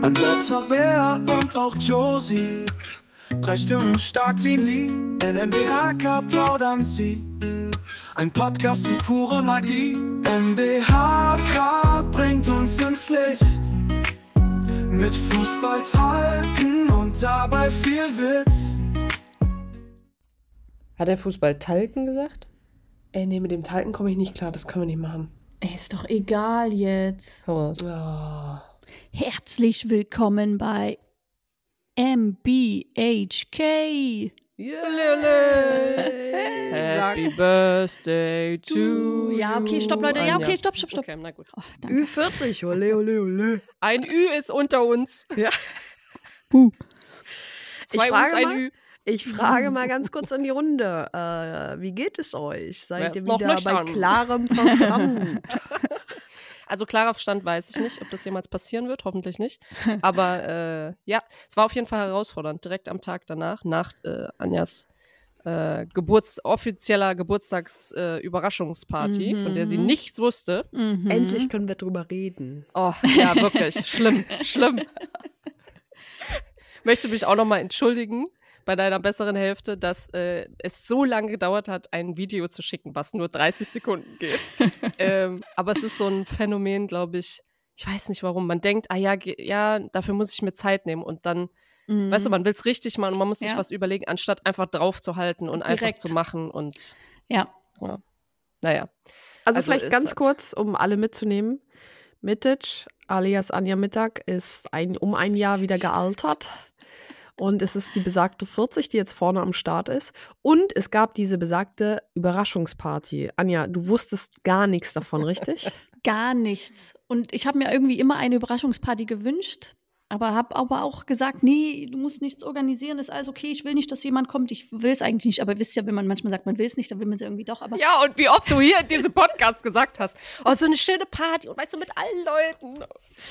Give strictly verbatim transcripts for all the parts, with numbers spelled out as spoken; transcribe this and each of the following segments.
Andrea, Bea und auch Josie, drei Stimmen stark wie nie, in M B H K plaudern sie. Ein Podcast wie pure Magie. M B H K bringt uns ins Licht, mit Fußballtalken und dabei viel Witz. Hat er Fußballtalken gesagt? Ey, nee, mit dem Talken komme ich nicht klar, das können wir nicht machen. Ey, ist doch egal jetzt. Hau raus. Oh. Herzlich willkommen bei M B H K. Happy Birthday to Ja, okay, stopp, Leute. Ja, okay, stopp, stopp, stopp. Okay, na gut. Oh, danke. Ü vierzig, ole, ole, ole. Ein Ü ist unter uns. Ja. Puh. Zwei Ich U's, frage ein mal- Ü. Ich frage mal ganz kurz in die Runde. Äh, wie geht es euch? Wer Seid ist ihr noch wieder nüchtern? bei klarem Verstand? Also klarer Verstand weiß ich nicht, ob das jemals passieren wird, hoffentlich nicht. Aber äh, ja, es war auf jeden Fall herausfordernd. Direkt am Tag danach, nach äh, Anjas äh, Geburts-, offizieller Geburtstags-Überraschungsparty, Mhm. von der sie nichts wusste. Mhm. Endlich können wir drüber reden. Oh, ja, wirklich. Schlimm, schlimm. Möchte mich auch nochmal entschuldigen bei deiner besseren Hälfte, dass äh, es so lange gedauert hat, ein Video zu schicken, was nur dreißig Sekunden geht. ähm, aber es ist so ein Phänomen, glaube ich, ich weiß nicht warum. Man denkt, ah ja, ge- ja, dafür muss ich mir Zeit nehmen und dann, Mhm. weißt du, man will es richtig machen und man muss sich Ja. was überlegen, anstatt einfach drauf zu halten und einfach Direkt. zu machen und Ja. naja. Also, Also vielleicht ist ganz halt- kurz, um alle mitzunehmen. Mitic, alias Anja Mittag, ist ein, um ein Jahr wieder gealtert. Und es ist die besagte vierzig, die jetzt vorne am Start ist. Und es gab diese besagte Überraschungsparty. Anja, du wusstest gar nichts davon, richtig? Gar nichts. Und ich habe mir irgendwie immer eine Überraschungsparty gewünscht, aber habe aber auch gesagt, nee, du musst nichts organisieren, ist alles okay, ich will nicht, dass jemand kommt, ich will es eigentlich nicht. Aber wisst ja, wenn man manchmal sagt, man will es nicht, dann will man es irgendwie doch. Aber Ja, und wie oft du hier in diesem Podcast gesagt hast, oh, so eine schöne Party und weißt du, mit allen Leuten.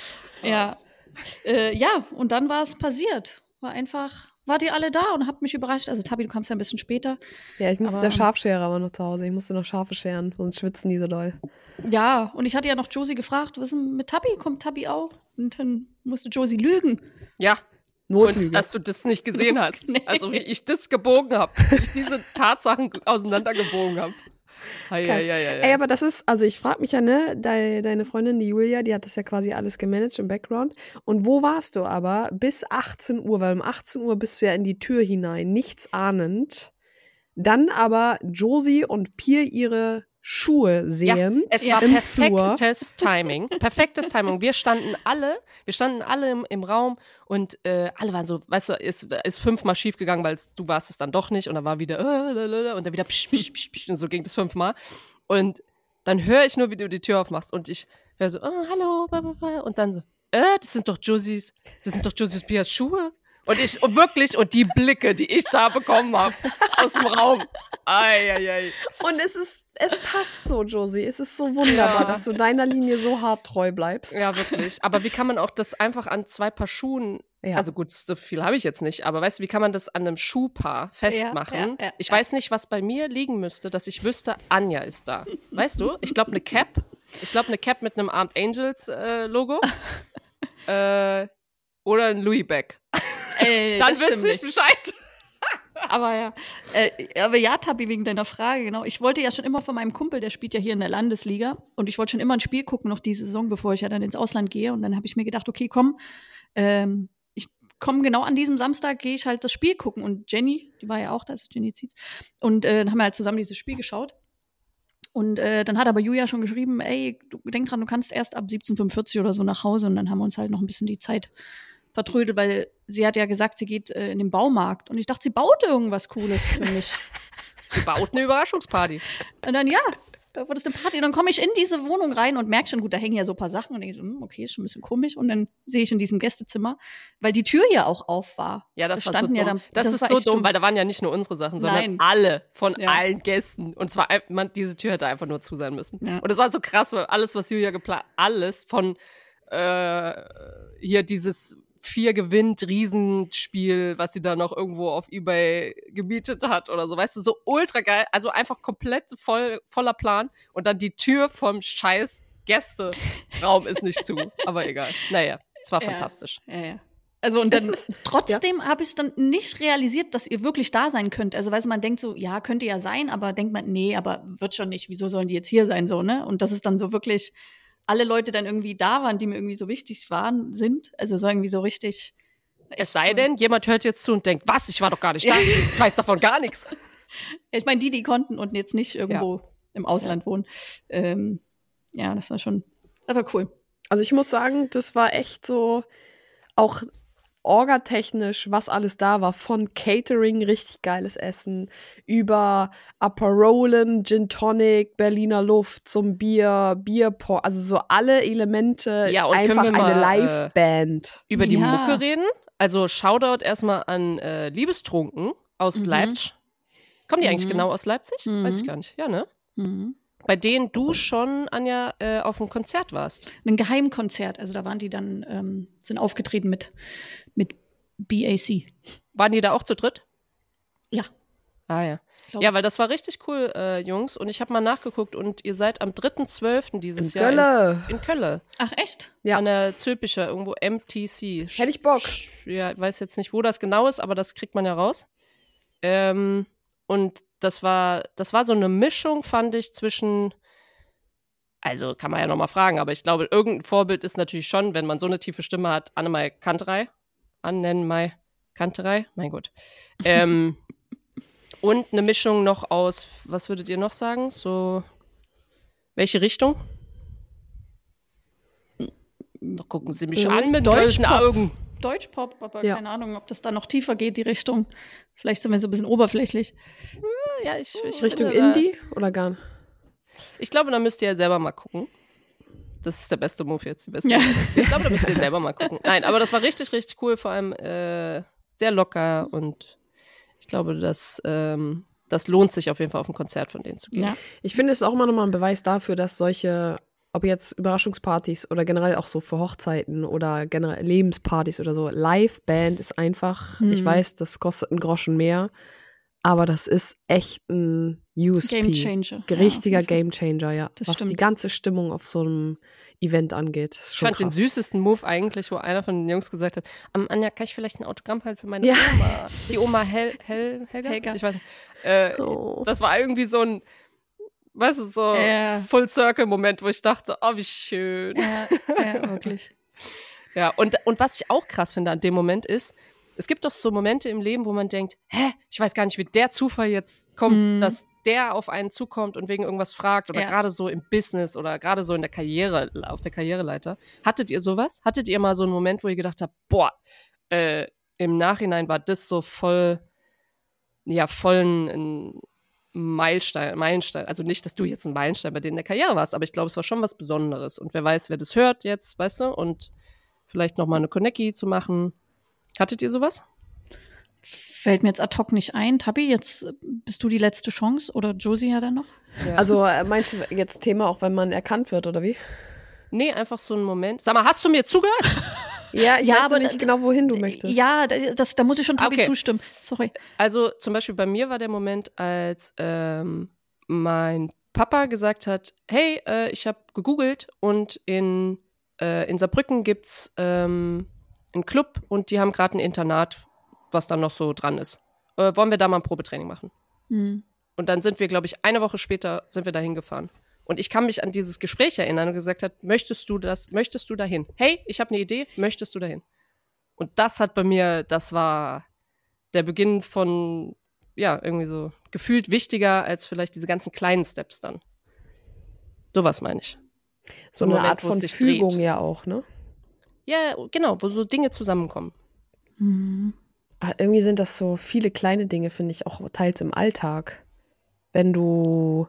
ja, äh, ja, und dann war es passiert. War einfach, wart ihr alle da und habt mich überrascht. Also Tabi, du kamst ja ein bisschen später. Ja, ich musste Aber- der Schafscherer war noch zu Hause. Ich musste noch Schafe scheren, sonst schwitzen die so doll. Ja, und ich hatte ja noch Josie gefragt, was ist denn mit Tabi? Kommt Tabi auch? Und dann musste Josie lügen. Ja, Notlüge. und dass du das nicht gesehen hast. Nee. Also wie ich das gebogen habe, wie ich diese Tatsachen auseinandergebogen habe. Hei, Geil. hei, hei, hei. Ey, aber das ist, also ich frage mich ja, ne, de, deine Freundin, die Julia, die hat das ja quasi alles gemanagt im Background. Und wo warst du aber bis achtzehn Uhr? Weil um achtzehn Uhr bist du ja in die Tür hinein, nichts ahnend. Dann aber Josie und Pia ihre Schuhe sehen Es Ja. war im Flur. perfektes Timing. Perfektes Timing. Wir standen alle, wir standen alle im, im Raum und äh, alle waren so, weißt du, ist, ist fünfmal schief gegangen, weil es- du warst es dann doch nicht und dann war wieder äh, lalalala, und dann wieder psch, psch, psch, psch, und so ging das fünfmal. Und dann höre ich nur, wie du die Tür aufmachst und ich höre so, oh, hallo, bla, bla, bla. Und dann so, äh, das sind doch Josies, das sind doch Josies Pias Schuhe. Und ich, und wirklich, und die Blicke, die ich da bekommen habe aus dem Raum. Ei, ei, ei. Und es ist, es passt so, Josie. Es ist so wunderbar, Ja. dass du deiner Linie so hart treu bleibst. Ja, wirklich. Aber wie kann man auch das einfach an zwei Paar Schuhen, Ja. also gut, so viel habe ich jetzt nicht, aber weißt du, wie kann man das an einem Schuhpaar festmachen? Ja, ja, ja, ich ja. weiß nicht, was bei mir liegen müsste, dass ich wüsste, Anja ist da. Weißt du? Ich glaube, eine Cap. Ich glaube, eine Cap mit einem Armed Angels äh, Logo. äh, oder ein Louis Beck. Ey, Dann das wüsste stimmt ich nicht. Bescheid. Aber ja, äh, aber ja, Tabi, wegen deiner Frage, genau. Ich wollte ja schon immer von meinem Kumpel, der spielt ja hier in der Landesliga, und ich wollte schon immer ein Spiel gucken, noch diese Saison, bevor ich ja dann ins Ausland gehe. Und dann habe ich mir gedacht, okay, komm, ähm, ich komme genau an diesem Samstag, gehe ich halt das Spiel gucken. Und Jenny, die war ja auch da, das ist Jenny Zietz. Und äh, dann haben wir halt zusammen dieses Spiel geschaut. Und äh, dann hat aber Julia schon geschrieben, ey, du denk dran, du kannst erst ab siebzehn Uhr fünfundvierzig oder so nach Hause. Und dann haben wir uns halt noch ein bisschen die Zeit vertrödelt, weil sie hat ja gesagt, sie geht äh, in den Baumarkt. Und ich dachte, sie baut irgendwas Cooles für mich. Sie baut eine Überraschungsparty. Und dann, ja, da wurde es eine Party. Und dann komme ich in diese Wohnung rein und merke schon, gut, da hängen ja so ein paar Sachen. Und denke so, hm, okay, ist schon ein bisschen komisch. Und dann sehe ich in diesem Gästezimmer, weil die Tür ja auch auf war. Ja, das Da war so standen dumm. ja dann- das, das ist war so echt dumm, dumm. weil da waren ja nicht nur unsere Sachen, sondern Nein. alle von Ja. allen Gästen. Und zwar, ein- man, diese Tür hätte einfach nur zu sein müssen. Ja. Und es war so krass, weil alles, was Julia geplant, alles von äh, hier dieses vier gewinnt Riesenspiel, was sie da noch irgendwo auf eBay gemietet hat oder so, weißt du, so ultra geil, also einfach komplett voll, voller Plan und dann die Tür vom scheiß Gästeraum ist nicht zu, aber egal, naja. Es war Ja. fantastisch. Ja, ja. Also und dann Das ist- trotzdem habe ich es dann nicht realisiert, dass ihr wirklich da sein könnt. Also weißt du, man denkt so, ja, könnte ja sein, aber denkt man, nee, aber wird schon nicht. Wieso sollen die jetzt hier sein so, ne? Und dass es dann so wirklich alle Leute dann irgendwie da waren, die mir irgendwie so wichtig waren, sind. Also so irgendwie so richtig. Es sei denn, jemand hört jetzt zu und denkt, was, ich war doch gar nicht da, ich weiß davon gar nichts. Ich meine, die, die konnten und jetzt nicht irgendwo im Ausland wohnen. Ähm, ja, das war schon, das war cool. Also ich muss sagen, das war echt so auch orgatechnisch, was alles da war, von Catering, richtig geiles Essen, über Aperolen, Gin Tonic, Berliner Luft, zum Bier, Bierport, also so alle Elemente, Ja, und können einfach wir mal, eine äh, Live-Band. Über die Ja. Mucke reden. Also Shoutout erstmal an äh, Liebestrunken aus Mhm. Leipzig. Kommen die eigentlich Mhm. genau aus Leipzig? Mhm. Weiß ich gar nicht. Ja, ne? Mhm. Bei denen du schon, Anja, äh, auf dem Konzert warst. Ein Geheimkonzert, also da waren die dann, ähm, sind aufgetreten mit, mit B A C. Waren die da auch zu dritt? Ja. Ah ja. Glaub- Ja, weil das war richtig cool, äh, Jungs. Und ich habe mal nachgeguckt und ihr seid am dritten zwölften dieses In Jahr Gölle. in, in Köln. Ach, echt? Ja. An der Zülpicher, irgendwo M T C. Hätte ich Bock. Ja, ich weiß jetzt nicht, wo das genau ist, aber das kriegt man ja raus. Ähm, und das war, das war so eine Mischung, fand ich, zwischen, also kann man ja nochmal fragen, aber ich glaube, irgendein Vorbild ist natürlich schon, wenn man so eine tiefe Stimme hat, Annemai Kanterei. Annemai Kanterei, mein Gott. Ähm, und eine Mischung noch aus, was würdet ihr noch sagen? So, welche Richtung? Doch gucken Sie mich Äh, an mit Deutschpop. deutschen Augen. Deutschpop, aber Ja. keine Ahnung, ob das da noch tiefer geht, die Richtung. Vielleicht sind wir so ein bisschen oberflächlich. Ja, ich, ich Richtung finde, da- Indie oder gar nicht? Ich glaube, da müsst ihr ja selber mal gucken. Das ist der beste Move jetzt, die beste Ja. Move. Ich glaube, da müsst ihr selber mal gucken. Nein, aber das war richtig, richtig cool, vor allem äh, sehr locker und ich glaube, das, ähm, das lohnt sich auf jeden Fall auf ein Konzert von denen zu gehen. Ja. Ich finde, es ist auch immer nochmal ein Beweis dafür, dass solche, ob jetzt Überraschungspartys oder generell auch so für Hochzeiten oder generell Lebenspartys oder so, Live-Band ist einfach, Mhm. ich weiß, das kostet einen Groschen mehr, aber das ist echt ein U S P. Game Changer. Richtiger Ja, auf jeden Game Changer, ja. Das Was stimmt. die ganze Stimmung auf so einem Event angeht. Das ist Ich schon fand den krass. süßesten Move eigentlich, wo einer von den Jungs gesagt hat, ähm, Anja, kann ich vielleicht ein Autogramm halten für meine Ja. Oma? Die Oma Hel Hel Helga? Helga. Ich weiß nicht. Äh, Oh. Das war irgendwie so ein, weißt du, so Ja. Full-Circle-Moment, wo ich dachte, oh, wie schön. Ja, ja, wirklich. Ja, und, und was ich auch krass finde an dem Moment ist, es gibt doch so Momente im Leben, wo man denkt, hä, ich weiß gar nicht, wie der Zufall jetzt kommt, Mhm. dass der auf einen zukommt und wegen irgendwas fragt oder Ja. gerade so im Business oder gerade so in der Karriere, auf der Karriereleiter. Hattet ihr sowas? Hattet ihr mal so einen Moment, wo ihr gedacht habt, boah, äh, im Nachhinein war das so voll, ja, voll ein, ein Meilenstein, Meilenstein. Also nicht, dass du jetzt ein Meilenstein bei denen in der Karriere warst, aber ich glaube, es war schon was Besonderes. Und wer weiß, wer das hört jetzt, weißt du, und vielleicht nochmal eine Konecki zu machen. Hattet ihr sowas? Fällt mir jetzt ad hoc nicht ein. Tabi, jetzt äh, bist du die letzte Chance oder Josie ja dann noch? Ja. Also äh, meinst du jetzt Thema auch, wenn man erkannt wird, oder wie? Nee, einfach so ein Moment. Sag mal, hast du mir zugehört? Ja, ich Ja, weiß aber aber nicht da- genau, wohin du möchtest. Ja, da- das, da muss ich schon Tabi Okay. zustimmen. Sorry. Also zum Beispiel bei mir war der Moment, als ähm, mein Papa gesagt hat, hey, äh, ich habe gegoogelt und in, äh, in Saarbrücken gibt's ähm, einen Club und die haben gerade ein Internat, was dann noch so dran ist. Äh, wollen wir da mal ein Probetraining machen? Hm. Und dann sind wir, glaube ich, eine Woche später sind wir da hingefahren. Und ich kann mich an dieses Gespräch erinnern und gesagt hat, möchtest du das, möchtest du dahin? Hey, ich habe eine Idee, möchtest du dahin? Und das hat bei mir, das war der Beginn von, ja, irgendwie so gefühlt wichtiger als vielleicht diese ganzen kleinen Steps dann. Sowas meine ich. So Im eine Moment, Art wo es von sich Fügung dreht. ja auch, ne? Ja, genau, wo so Dinge zusammenkommen. Hm. Ah, irgendwie sind das so viele kleine Dinge, finde ich, auch teils im Alltag. Wenn du,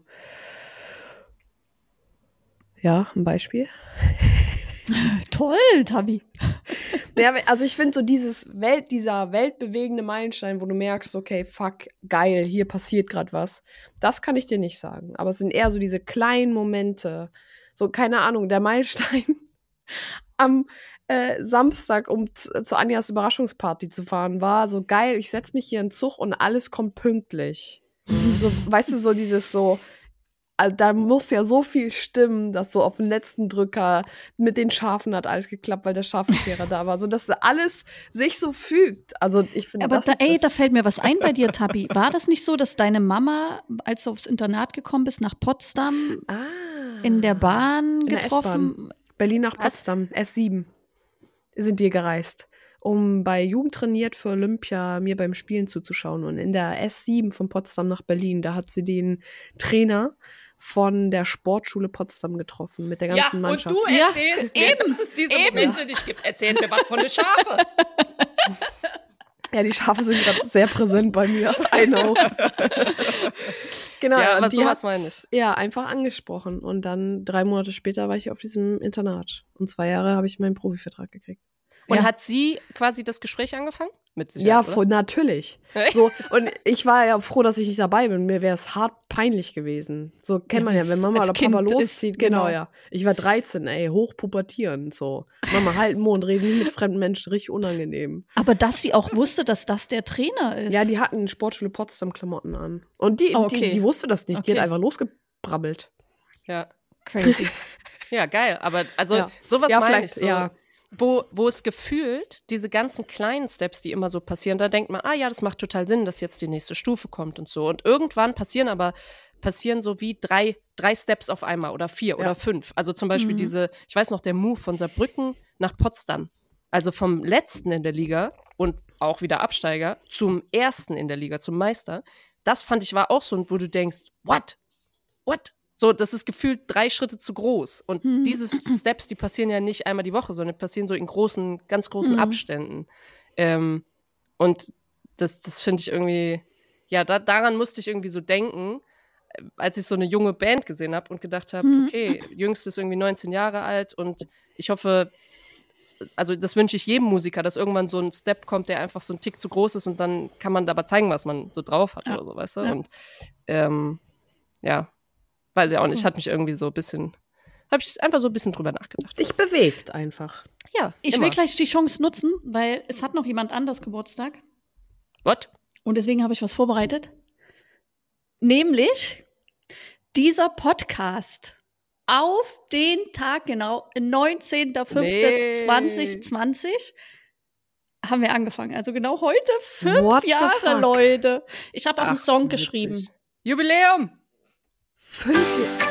ja, ein Beispiel. Toll, Tabi. Ja, also ich finde so dieses Welt, dieser weltbewegende Meilenstein, wo du merkst, okay, fuck, geil, hier passiert gerade was. Das kann ich dir nicht sagen. Aber es sind eher so diese kleinen Momente. So, keine Ahnung, der Meilenstein am äh, Samstag, um zu, zu Anjas Überraschungsparty zu fahren, war so geil, ich setze mich hier in den Zug und alles kommt pünktlich. So, weißt du, so dieses so, Also da muss ja so viel stimmen, dass so auf den letzten Drücker mit den Schafen hat alles geklappt, weil der Schafenscherer da war. So dass alles sich so fügt. Also ich finde, Aber das da, ist ey, das da fällt mir was ein bei dir, Tabi. War das nicht so, dass deine Mama, als du aufs Internat gekommen bist, nach Potsdam ah, in der Bahn in der getroffen? S-Bahn. Berlin nach Potsdam, S sieben sind wir gereist, um bei Jugend trainiert für Olympia mir beim Spielen zuzuschauen. Und in der S sieben von Potsdam nach Berlin, da hat sie den Trainer von der Sportschule Potsdam getroffen mit der ganzen ja, Mannschaft. und du Ja, erzählst mir, eben, dass es diese eben. Momente nicht gibt. Erzähl mir was von den Schafe. Ja, die Schafe sind gerade sehr präsent bei mir. I know. Genau, Ja, aber und die sowas hat, meine ich. Ja, einfach angesprochen. Und dann drei Monate später war ich auf diesem Internat. Und zwei Jahre habe ich meinen Profivertrag gekriegt. Und Ja. hat sie quasi das Gespräch angefangen? Mit Sicherheit, Ja, oder? voll, natürlich. Echt? So, und ich war ja froh, dass ich nicht dabei bin. Mir wäre es hart peinlich gewesen. So kennt Ja, man ja, wie's wenn Mama als oder Papa Kind ist, loszieht. Genau, genau. ja. Ich war dreizehn, ey, hochpubertierend. So. Mama, halt den Mund, reden nie mit fremden Menschen, richtig unangenehm. Aber dass sie auch wusste, dass das der Trainer ist. Ja, die hatten Sportschule Potsdam Klamotten an. Und die, Oh, okay. die, die wusste das nicht. Die Okay. hat einfach losgebrabbelt. Ja. Crazy. Ja, geil. Aber also Ja. sowas Ja, meine ich vielleicht, so. ja. Wo, wo es gefühlt, diese ganzen kleinen Steps, die immer so passieren, da denkt man, ah ja, das macht total Sinn, dass jetzt die nächste Stufe kommt und so. Und irgendwann passieren aber, passieren so wie drei, drei Steps auf einmal oder vier Ja. oder fünf. Also zum Beispiel Mhm. diese, ich weiß noch, der Move von Saarbrücken nach Potsdam. Also vom letzten in der Liga und auch wieder Absteiger zum ersten in der Liga, zum Meister. Das fand ich war auch so, wo du denkst, what? What? So, das ist gefühlt drei Schritte zu groß. Und Mhm. diese Steps, die passieren ja nicht einmal die Woche, sondern passieren so in großen, ganz großen Mhm. Abständen. Ähm, und das, das finde ich irgendwie, ja, da, daran musste ich irgendwie so denken, äh, als ich so eine junge Band gesehen habe und gedacht habe, Mhm. okay, Jüngste ist irgendwie neunzehn Jahre alt und ich hoffe, also das wünsche ich jedem Musiker, dass irgendwann so ein Step kommt, der einfach so ein Tick zu groß ist und dann kann man aber zeigen, was man so drauf hat Ja. oder so, weißt du? Ja. Und ähm, ja, weiß ich auch nicht, hat mich irgendwie so ein bisschen, habe ich einfach so ein bisschen drüber nachgedacht. Dich bewegt einfach. Ja, Ich immer. will gleich die Chance nutzen, weil es hat noch jemand anders Geburtstag. What? Und deswegen habe ich was vorbereitet. Nämlich dieser Podcast auf den Tag genau, neunzehnter fünfter zweitausendzwanzig haben wir angefangen. Also genau heute, fünf What the Jahre, fuck? Leute. Ich habe auch einen Ach, Song witzig. geschrieben. Jubiläum! Fünf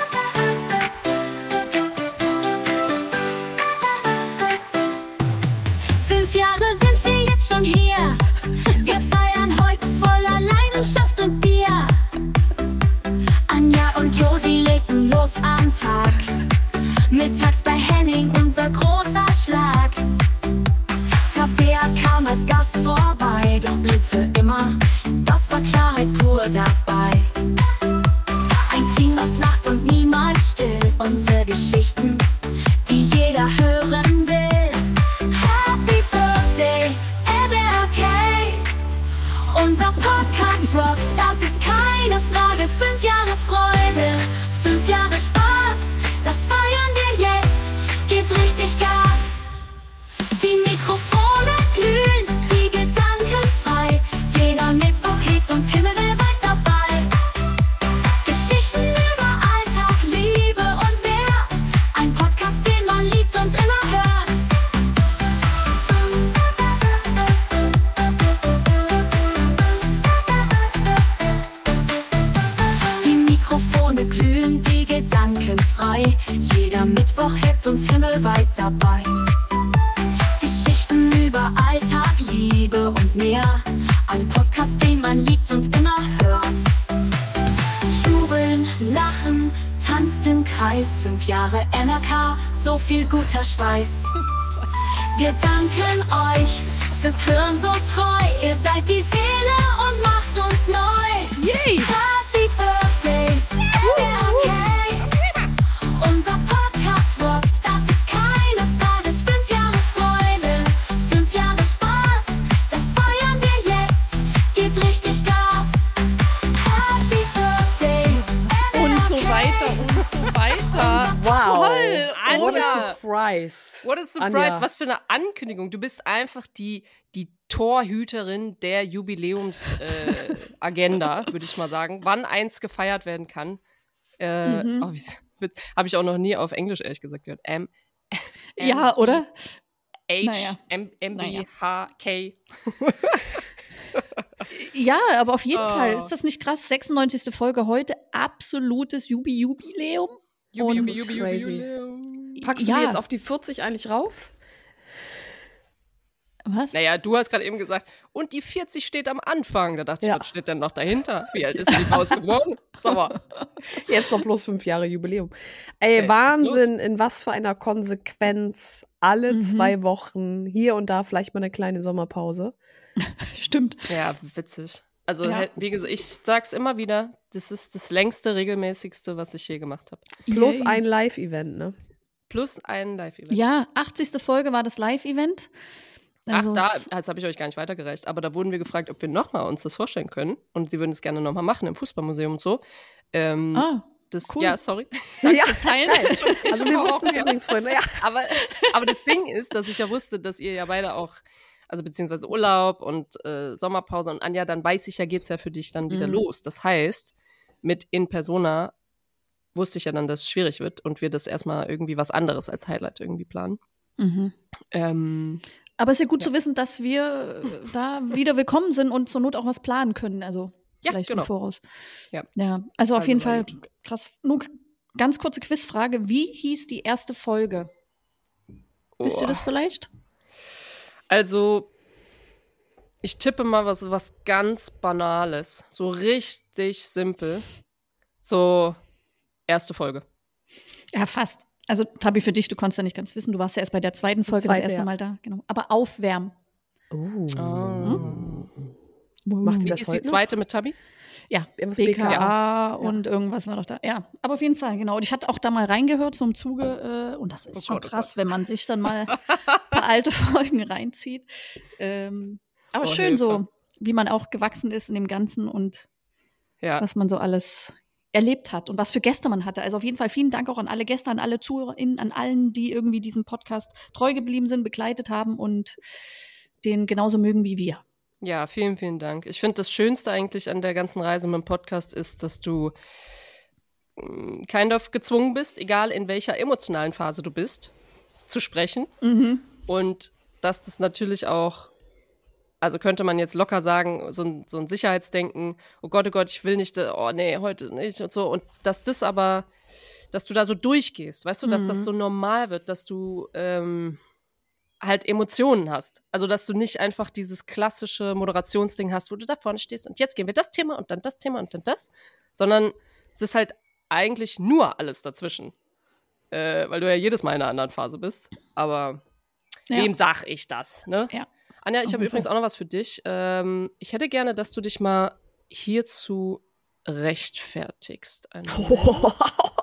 Fünf Jahre sind wir jetzt schon hier. Wir feiern heute voller Leidenschaft und Bier. Anja und Josi legten los am Tag. Mittags bei Henning unser großer Schlag. Tabea kam als Gast vorbei, doch blieb für immer. Das war Klarheit pur dabei. Ein Team, was lacht und niemals still. Unsere Geschichten, die jeder hören will. Happy Birthday, M R K. Unser Podcast rockt, das ist keine Frage. Fünf Jahre Freude, fünf Jahre Spaß. Das feiern wir jetzt, gebt richtig Gas. Die Mikrofone glühen, die Gedanken frei. Jeder Mittwoch hebt uns himmelweit dabei. Geschichten über Alltag, Liebe und mehr. Ein Podcast, den man liebt und immer hört. Die Mikrofone glühen, die Gedanken frei. Jeder Mittwoch hebt uns himmelweit dabei. Geschichten über Alltag, Liebe und mehr. Ein Podcast, den man liebt und immer hört. Jubeln, lachen, tanzt im Kreis. Fünf Jahre M R K, so viel guter Schweiß. Wir danken euch fürs Hören so treu. Ihr seid die Seele und macht uns neu. Yay! Happy Birthday, M R K. Unser Podcast rockt, das ist keine Frage. Fünf Jahre Freude, fünf Jahre Spaß. Das feiern wir jetzt, gebt richtig Gas. Happy Birthday, M R K. Und so weiter und so weiter. Wow. Toll. What Anja. a surprise. What a surprise, Anja. was für eine Ankündigung. Du bist einfach die, die Torhüterin der Jubiläumsagenda, äh, Agenda, würde ich mal sagen. Wann eins gefeiert werden kann. Äh, Mhm. oh, habe ich auch noch nie auf Englisch ehrlich gesagt gehört. M Ja, oder? H Naja. M M B H K. Ja, aber auf jeden Oh. Fall. Ist das nicht krass? sechsundneunzigste Folge heute. Absolutes Jubi-Jubiläum. Jubi, Und- jubi, jubi, jubi, crazy. jubi. Packst Ja. du mir jetzt auf die vierzig eigentlich rauf? Was? Naja, du hast gerade eben gesagt, und die vierzig steht am Anfang. Da dachte Ja. ich, was steht denn noch dahinter? Wie alt ist die Maus geworden? Sag mal. Jetzt noch bloß fünf Jahre Jubiläum. Ey, Ey, Wahnsinn, in was für einer Konsequenz. Alle Mhm. zwei Wochen, hier und da vielleicht mal eine kleine Sommerpause. Stimmt. Ja, witzig. Also, Ja. halt, wie gesagt, ich sag's immer wieder, das ist das längste, regelmäßigste, was ich je gemacht habe. Plus Yay. ein Live-Event, ne? Plus ein Live-Event. Ja, achtzigste Folge war das Live-Event. Also Ach, da, es- das habe ich euch gar nicht weitergereicht. Aber da wurden wir gefragt, ob wir nochmal uns das vorstellen können. Und sie würden es gerne nochmal machen im Fußballmuseum und so. Ähm, Ah, das, cool. Ja, sorry. Ja, Teilen. geil. Also wir auch, wussten es ja. übrigens vorhin. Ja. Aber, aber das Ding ist, dass ich ja wusste, dass ihr ja beide auch, also beziehungsweise Urlaub und äh, Sommerpause und Anja, dann weiß ich ja, geht's ja für dich dann wieder Mhm. los. Das heißt, mit In Persona wusste ich ja dann, dass es schwierig wird und wir das erstmal irgendwie was anderes als Highlight irgendwie planen. Mhm. Ähm, Aber es ist ja gut Ja. zu wissen, dass wir äh, da wieder willkommen sind und zur Not auch was planen können. Also Ja, vielleicht genau. im Voraus. Ja. Ja, also auf Also jeden war Fall krass. Nur k- ganz kurze Quizfrage. Wie hieß die erste Folge? Wisst ihr oh. das vielleicht? Also, ich tippe mal was, was ganz Banales. So richtig simpel. So, erste Folge. Ja, fast. Also Tabi, für dich, du konntest ja nicht ganz wissen. Du warst ja erst bei der zweiten Folge zweite, das erste ja. Mal da. Genau. Aber aufwärmen. Oh. Oh. Macht die Wie das ist die heute noch? zweite mit Tabi? Ja, Irgendwas B B K K A A. und irgendwas war doch da. Ja, aber auf jeden Fall, genau. Und ich hatte auch da mal reingehört zum Zuge. Äh, und das ist Oh schon Gott, oh krass, wenn man sich dann mal ein paar alte Folgen reinzieht. Ähm, aber Oh, schön Hilfe. so, wie man auch gewachsen ist in dem Ganzen und Ja. was man so alles erlebt hat und was für Gäste man hatte. Also auf jeden Fall vielen Dank auch an alle Gäste, an alle ZuhörerInnen, an allen, die irgendwie diesem Podcast treu geblieben sind, begleitet haben und den genauso mögen wie wir. Ja, vielen, vielen Dank. Ich finde, das Schönste eigentlich an der ganzen Reise mit dem Podcast ist, dass du mm, kind of gezwungen bist, egal in welcher emotionalen Phase du bist, zu sprechen. Mhm. Und dass das natürlich auch, also könnte man jetzt locker sagen, so ein, so ein Sicherheitsdenken, oh Gott, oh Gott, ich will nicht, oh nee, heute nicht und so. Und dass das aber, dass du da so durchgehst, weißt du, dass Mhm. das so normal wird, dass du ähm, halt Emotionen hast. Also, dass du nicht einfach dieses klassische Moderationsding hast, wo du da vorne stehst und jetzt gehen wir das Thema und dann das Thema und dann das, sondern es ist halt eigentlich nur alles dazwischen. Äh, weil du ja jedes Mal in einer anderen Phase bist. Aber Ja. wem sag ich das, ne? Ja. Anja, ich Auf habe jeden übrigens auch noch was für dich. Ähm, ich hätte gerne, dass du dich mal hierzu rechtfertigst. Einen Moment.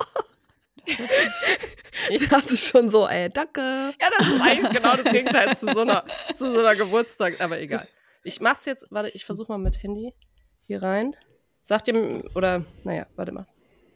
Das ist schon so, ey, danke. Ja, das ist eigentlich genau das Gegenteil zu so einer, zu so einer Geburtstag, aber egal. Ich mach's jetzt, warte, ich versuche mal mit Handy hier rein. Sagt ihr, oder, naja, warte mal.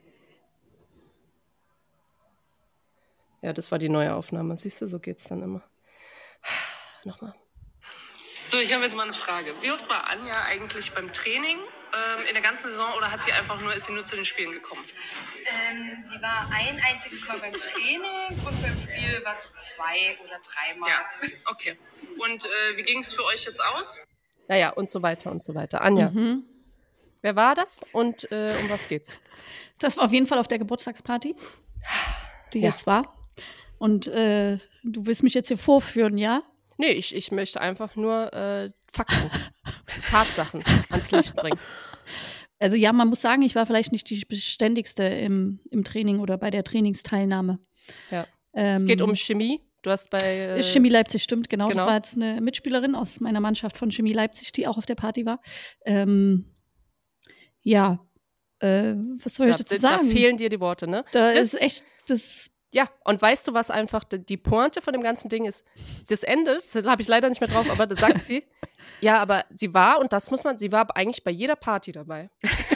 Ja, das war die neue Aufnahme. Siehst du, so geht's dann immer. Nochmal. So, ich habe jetzt mal eine Frage. Wie oft war Anja eigentlich beim Training ähm, in der ganzen Saison oder hat sie einfach nur, ist sie nur zu den Spielen gekommen? Ähm, sie war ein einziges Mal beim Training und beim Spiel war sie zwei oder dreimal. Ja, okay. Und äh, wie ging es für euch jetzt aus? Naja, und so weiter und so weiter. Anja, Mhm. wer war das und äh, um was geht's? Das war auf jeden Fall auf der Geburtstagsparty, die Ja. jetzt war. Und äh, du willst mich jetzt hier vorführen, ja? Nee, ich, ich möchte einfach nur äh, Fakten, Tatsachen ans Licht bringen. Also ja, man muss sagen, ich war vielleicht nicht die beständigste im, im Training oder bei der Trainingsteilnahme. Ja. Ähm, Es geht um Chemie. Du hast bei äh, Chemie Leipzig, stimmt, genau. genau. Das war jetzt eine Mitspielerin aus meiner Mannschaft von Chemie Leipzig, die auch auf der Party war. Ähm, ja, äh, was soll ich da, dazu da sagen? fehlen dir die Worte, ne? Da das, ist echt, das Ja, und weißt du, was einfach die, die Pointe von dem ganzen Ding ist? Das Ende, das habe ich leider nicht mehr drauf, aber das sagt sie, Ja, aber sie war, und das muss man, sie war eigentlich bei jeder Party dabei.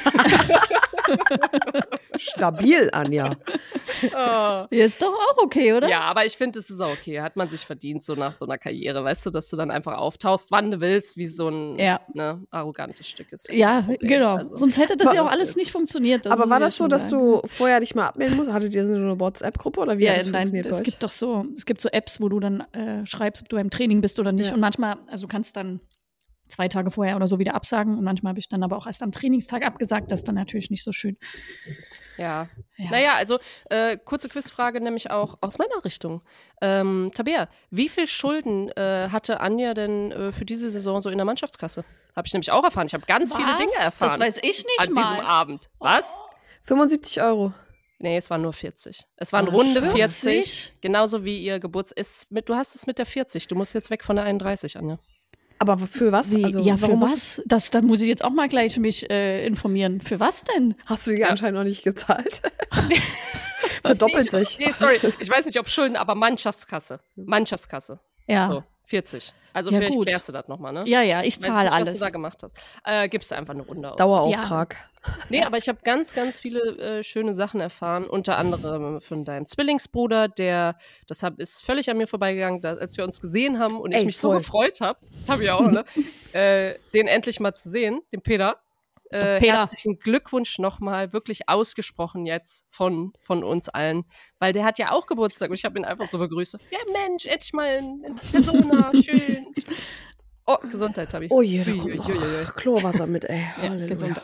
Stabil, Anja. Oh. Ist doch auch okay, oder? Ja, aber ich finde, es ist auch okay. Hat man sich verdient, so nach so einer Karriere, weißt du, dass du dann einfach auftauchst, wann du willst, wie so ein Ja. ne, arrogantes Stück ist. Ja, kein Problem. genau. Also, Sonst hätte das ja auch so alles ist nicht es. funktioniert. Aber muss war ich das ja so, schon dass sagen. du vorher dich mal abmelden musst? Hattet ihr so eine WhatsApp-Gruppe oder wie Ja, hat das nein, funktioniert bei es euch? gibt doch so, es gibt so Apps, wo du dann äh, schreibst, ob du im Training bist oder nicht. Ja. Und manchmal, also du kannst dann zwei Tage vorher oder so wieder absagen. Und manchmal habe ich dann aber auch erst am Trainingstag abgesagt. Das ist dann natürlich nicht so schön. Ja. Ja. Naja, also äh, kurze Quizfrage nämlich auch aus meiner Richtung. Ähm, Tabea, wie viel Schulden äh, hatte Anja denn äh, für diese Saison so in der Mannschaftskasse? Habe ich nämlich auch erfahren. Ich habe ganz viele Was? Dinge erfahren. Das weiß ich nicht an mal. diesem Abend. Was? fünfundsiebzig Euro. Nee, es waren nur vierzig. Es waren Ah, runde schön. vierzig. Genauso wie ihr Geburts ist mit, du hast es mit der vierzig. Du musst jetzt weg von der einunddreißig, Anja. Aber für was? Wie, Also, ja, für warum was? Das, da muss ich jetzt auch mal gleich mich äh, informieren. Für was denn? Hast du die Ja. anscheinend noch nicht gezahlt? Verdoppelt Nee, sich. Nee, sorry. Ich weiß nicht, ob Schulden, aber Mannschaftskasse. Mannschaftskasse. Ja, So, vierzig. Also Ja, vielleicht gut. klärst du das nochmal, ne? ja, ja, ich Weiß zahle nicht, was alles. du da gemacht hast. Äh, gibst du einfach eine Runde aus. Dauerauftrag. Nee, aber ich habe ganz, ganz viele äh, schöne Sachen erfahren. Unter anderem von deinem Zwillingsbruder, der, das hab, ist völlig an mir vorbeigegangen, da, als wir uns gesehen haben und ich Ey, mich so voll. gefreut habe, habe ich auch, ne? äh, den endlich mal zu sehen, den Peter. Äh, Peter. Herzlichen Glückwunsch nochmal, wirklich ausgesprochen jetzt von, von uns allen, weil der hat ja auch Geburtstag und ich habe ihn einfach so begrüßt. Ja, Mensch, endlich mal in, in Persona, schön. Oh, Gesundheit, Tabi. Oh je, da Ui, kommt ui, noch ui, ui. Chlorwasser mit, ey. Ja, Halleluja. Gesundheit.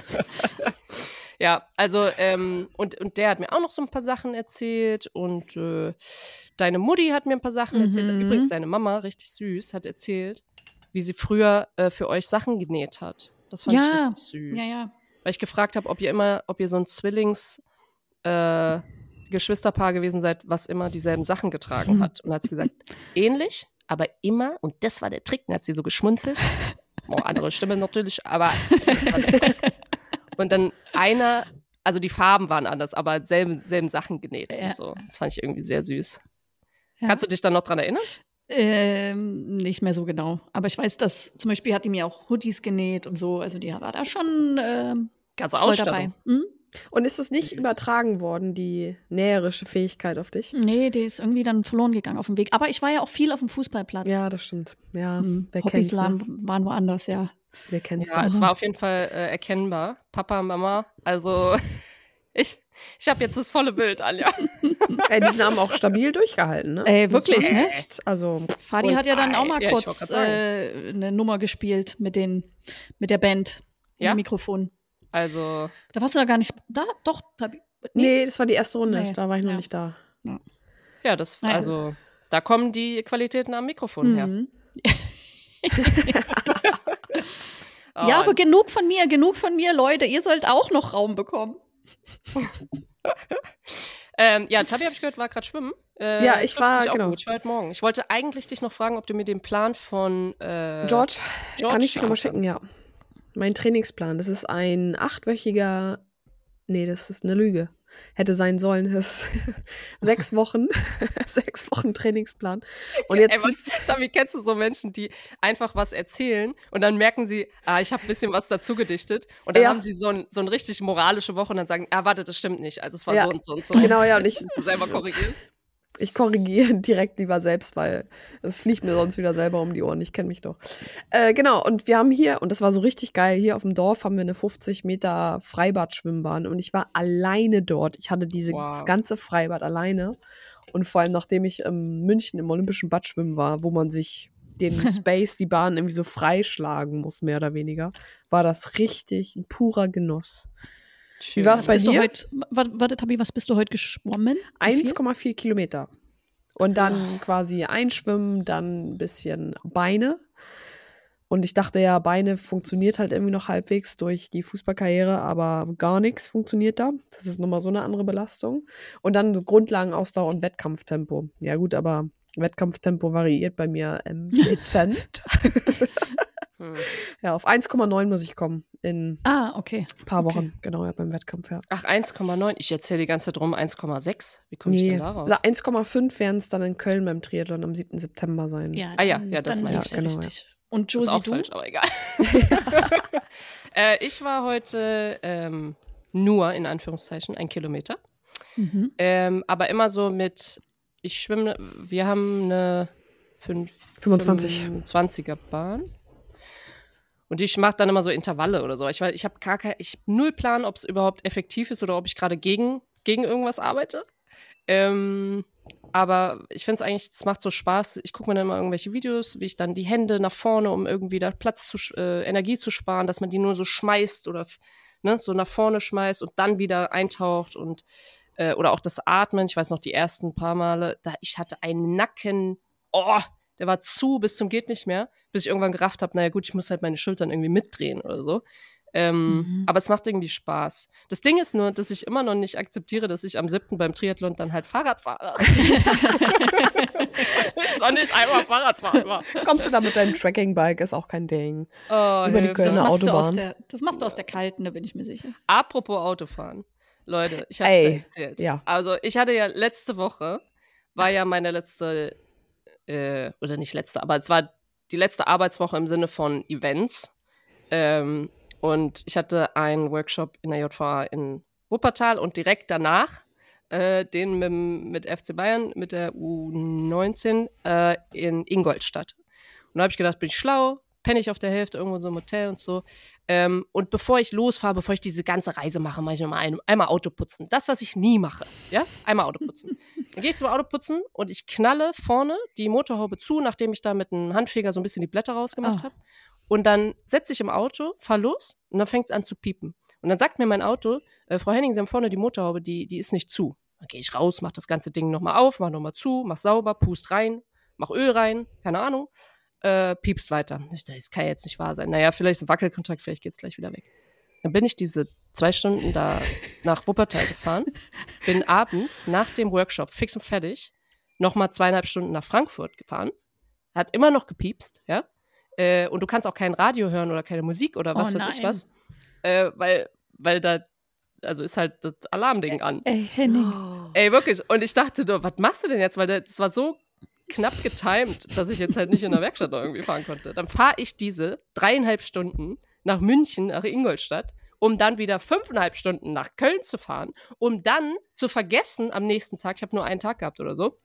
Ja, also, ähm, und, und der hat mir auch noch so ein paar Sachen erzählt und äh, deine Mutti hat mir ein paar Sachen Mhm. erzählt. Übrigens, deine Mama, richtig süß, hat erzählt, wie sie früher äh, für euch Sachen genäht hat. Das fand ich Ja, richtig süß. ja, ja. Weil ich gefragt habe, ob ihr immer, ob ihr so ein Zwillings äh, Geschwisterpaar gewesen seid, was immer dieselben Sachen getragen Mhm. hat. Und hat sie gesagt, ähnlich, aber immer, und das war der Trick, dann hat sie so geschmunzelt. Oh, andere Stimme natürlich, aber das war der Trick. Und dann einer, also die Farben waren anders, aber selben, selben Sachen genäht Ja. und so. Das fand ich irgendwie sehr süß. Ja. Kannst du dich dann noch dran erinnern? Ähm, nicht mehr so genau. Aber ich weiß, dass zum Beispiel hat die mir auch Hoodies genäht und so. Also die war da schon ähm, Ganze voll Ausstattung. dabei. Hm? Und ist es nicht übertragen worden, die näherische Fähigkeit auf dich? Nee, die ist irgendwie dann verloren gegangen auf dem Weg. Aber ich war ja auch viel auf dem Fußballplatz. Ja, das stimmt. Ja, Hm, wer Hobbys kennt's, ne? waren, waren woanders, ja. Wer kennt's Ja, ne? es war auf jeden Fall äh, erkennbar. Papa, Mama, also ich, ich habe jetzt das volle Bild, Anja. Ey, die haben auch stabil durchgehalten, ne? Ey, Muss wirklich, man ne? echt, also, Fadi Und hat ja dann auch mal ja, ich wollte kurz grad sagen. äh, eine Nummer gespielt mit, den, mit der Band. Ja? Im Mikrofon. Also, Da warst du da gar nicht. Da, doch. Tabi, nee, das war die erste Runde. Nee. Da war ich noch Ja. nicht da. ja, das, Ja. also, da kommen die Qualitäten am Mikrofon her. Mhm. Oh, Ja, aber genug von mir, genug von mir, Leute. Ihr sollt auch noch Raum bekommen. ähm, ja, Tabi, habe ich gehört, war gerade schwimmen. Äh, Ja, ich trifft war- mich auch genau. Gut. Ich war heute Morgen. Ich wollte eigentlich dich noch fragen, ob du mir den Plan von äh, George, George kann ich dir nochmal schicken schicken, ja. Mein Trainingsplan, das ist ein achtwöchiger, nee, das ist eine Lüge. Hätte sein sollen, das ist sechs Wochen, sechs Wochen Trainingsplan. Und jetzt Ey, was, Tabi, kennst du so Menschen, die einfach was erzählen und dann merken sie, ah, ich habe ein bisschen was dazu gedichtet und dann Ja. haben sie so, ein, so eine richtig moralische Woche und dann sagen, ah, warte, das stimmt nicht. Also es war Ja. so und so und so. Genau, ja, und Das ich- musst du selber korrigieren. Ich korrigiere direkt lieber selbst, weil es fliegt mir sonst wieder selber um die Ohren. Ich kenne mich doch. Äh, genau, und wir haben hier, und das war so richtig geil, hier auf dem Dorf haben wir eine fünfzig Meter Freibad-Schwimmbahn und ich war alleine dort. Ich hatte dieses Wow. ganze Freibad alleine. Und vor allem, nachdem ich in München im Olympischen Bad schwimmen war, wo man sich den Space, die Bahn irgendwie so freischlagen muss, mehr oder weniger, war das richtig ein purer Genuss. Wie war's Was bei bist du dir? heute, warte, warte, Tabi, was bist du heute geschwommen? Wie viel? eins Komma vier Kilometer. Und dann quasi einschwimmen, dann ein bisschen Beine. Und ich dachte ja, Beine funktioniert halt irgendwie noch halbwegs durch die Fußballkarriere, aber gar nichts funktioniert da. Das ist nochmal so eine andere Belastung. Und dann so Grundlagenausdauer und Wettkampftempo. Ja gut, aber Wettkampftempo variiert bei mir ähm, dezent. Hm. Ja, auf eins Komma neun muss ich kommen in Ah, okay. ein paar Okay. Wochen. Genau, ja, beim Wettkampf, ja. Ach, eins Komma neun. Ich erzähle die ganze Zeit rum eins Komma sechs. Wie komme ich Nee, denn darauf? also eins Komma fünf werden es dann in Köln beim Triathlon am siebten September sein. Ja, Ah ja, dann- ja, das dann meine ich. liegst du Ja, genau, richtig. Und Das ist Josie, auch du? falsch, aber egal. äh, ich war heute ähm, nur, in Anführungszeichen, ein Kilometer. Mhm. Ähm, aber immer so mit, ich schwimme, wir haben eine fünf, fünfundzwanzig. fünfundzwanziger Bahn. Und ich mache dann immer so Intervalle oder so. Ich, ich habe gar kein, ich hab null Plan, ob es überhaupt effektiv ist oder ob ich gerade gegen, gegen irgendwas arbeite. Ähm, aber ich finde es eigentlich, es macht so Spaß. Ich gucke mir dann immer irgendwelche Videos, wie ich dann die Hände nach vorne, um irgendwie da Platz zu, äh, Energie zu sparen, dass man die nur so schmeißt oder ne, so nach vorne schmeißt und dann wieder eintaucht und äh, oder auch das Atmen. Ich weiß noch, die ersten paar Male, da ich hatte einen Nacken, oh, der war zu bis zum geht nicht mehr, bis ich irgendwann gerafft habe, naja gut, ich muss halt meine Schultern irgendwie mitdrehen oder so. Ähm, Mhm. Aber es macht irgendwie Spaß. Das Ding ist nur, dass ich immer noch nicht akzeptiere, dass ich am siebten beim Triathlon dann halt Fahrrad fahre. Ich noch nicht einmal Fahrrad fahren war. Kommst du da mit deinem Tracking-Bike, ist auch kein Ding. Oh, Über die Hilfe. Kölner Das machst, du aus Autobahn. der, das machst du aus der kalten, da bin ich mir sicher. Apropos Autofahren. Leute, ich habe es Ey, ja erzählt. ja. Also ich hatte ja letzte Woche, war ja meine letzte, äh, oder nicht letzte, aber es war die letzte Arbeitswoche im Sinne von Events. Ähm, und ich hatte einen Workshop in der J V A in Wuppertal und direkt danach äh, den mit, mit F C Bayern, mit der U neunzehn äh, in Ingolstadt. Und da habe ich gedacht, bin ich schlau, penne ich auf der Hälfte irgendwo in so einem Hotel und so. Ähm, und bevor ich losfahre, bevor ich diese ganze Reise mache, mache ich nochmal ein, einmal Auto putzen. Das, was ich nie mache. Ja, einmal Auto putzen. Dann gehe ich zum Auto putzen und ich knalle vorne die Motorhaube zu, nachdem ich da mit einem Handfeger so ein bisschen die Blätter rausgemacht Ah. habe. Und dann setze ich im Auto, fahr los und dann fängt es an zu piepen. Und dann sagt mir mein Auto, äh, Frau Henning, Sie haben vorne die Motorhaube, die, die ist nicht zu. Dann gehe ich raus, mach das ganze Ding nochmal auf, mach nochmal zu, mach sauber, pust rein, mach Öl rein, keine Ahnung. Äh, piepst weiter. Ich dachte, das kann ja jetzt nicht wahr sein. Naja, vielleicht ist ein Wackelkontakt, vielleicht geht's gleich wieder weg. Dann bin ich diese zwei Stunden da nach Wuppertal gefahren, bin abends nach dem Workshop fix und fertig nochmal zweieinhalb Stunden nach Frankfurt gefahren, hat immer noch gepiepst, ja, äh, und du kannst auch kein Radio hören oder keine Musik oder was Oh weiß ich nein. was, äh, weil, weil da, also ist halt das Alarmding an. Ey, Henning. Ey, wirklich. Und ich dachte nur, was machst du denn jetzt? Weil das war so knapp getimed, dass ich jetzt halt nicht in der Werkstatt noch irgendwie fahren konnte. Dann fahre ich diese dreieinhalb Stunden nach München, nach Ingolstadt, um dann wieder fünfeinhalb Stunden nach Köln zu fahren, um dann zu vergessen am nächsten Tag, ich habe nur einen Tag gehabt oder so,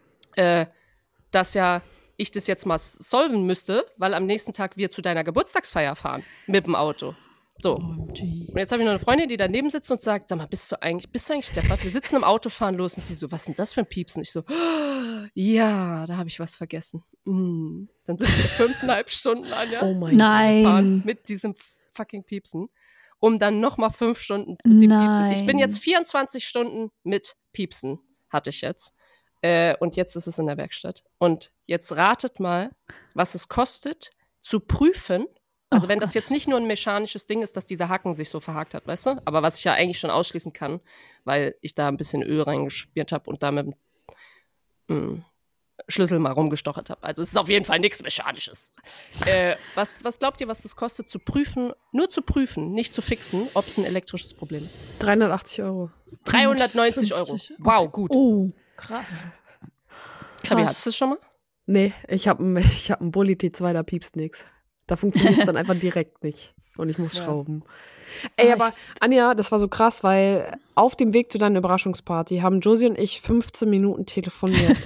äh, dass ja ich das jetzt mal solven müsste, weil am nächsten Tag wir zu deiner Geburtstagsfeier fahren mit dem Auto. So. Und jetzt habe ich noch eine Freundin, die daneben sitzt und sagt, sag mal, bist du eigentlich, bist du eigentlich deppert? Wir sitzen im Auto, fahren los und sie so, was ist denn das für ein Piepsen? Ich so, oh, ja, da habe ich was vergessen. Mm. Dann sind wir fünfeinhalb Stunden an, ja, Oh mein Nein. gefahren mit diesem fucking Piepsen, um dann nochmal fünf Stunden mit dem Piepsen. Ich bin Nein. jetzt vierundzwanzig Stunden mit Piepsen, hatte ich jetzt. Äh, und jetzt ist es in der Werkstatt. Und jetzt ratet mal, was es kostet, zu prüfen. Also Oh wenn das Gott. jetzt nicht nur ein mechanisches Ding ist, dass dieser Haken sich so verhakt hat, weißt du? Aber was ich ja eigentlich schon ausschließen kann, weil ich da ein bisschen Öl reingespielt habe und da mit dem mm, Schlüssel mal rumgestochert habe. Also es ist auf jeden Fall nichts Mechanisches. Äh, was, was glaubt ihr, was das kostet, zu prüfen, nur zu prüfen, nicht zu fixen, ob es ein elektrisches Problem ist? dreihundertachtzig Euro. dreihundertneunzig Euro. fünfzig. Wow, gut. Oh, krass. Kabi, krass. hattest du das schon mal? Nee, ich habe einen ich hab einen Bulli T zwei, da piepst nix. Da funktioniert es dann einfach direkt nicht. Und ich muss Ja. schrauben. Ey, Ah, aber Anja, das war so krass, weil auf dem Weg zu deiner Überraschungsparty haben Josie und ich fünfzehn Minuten telefoniert.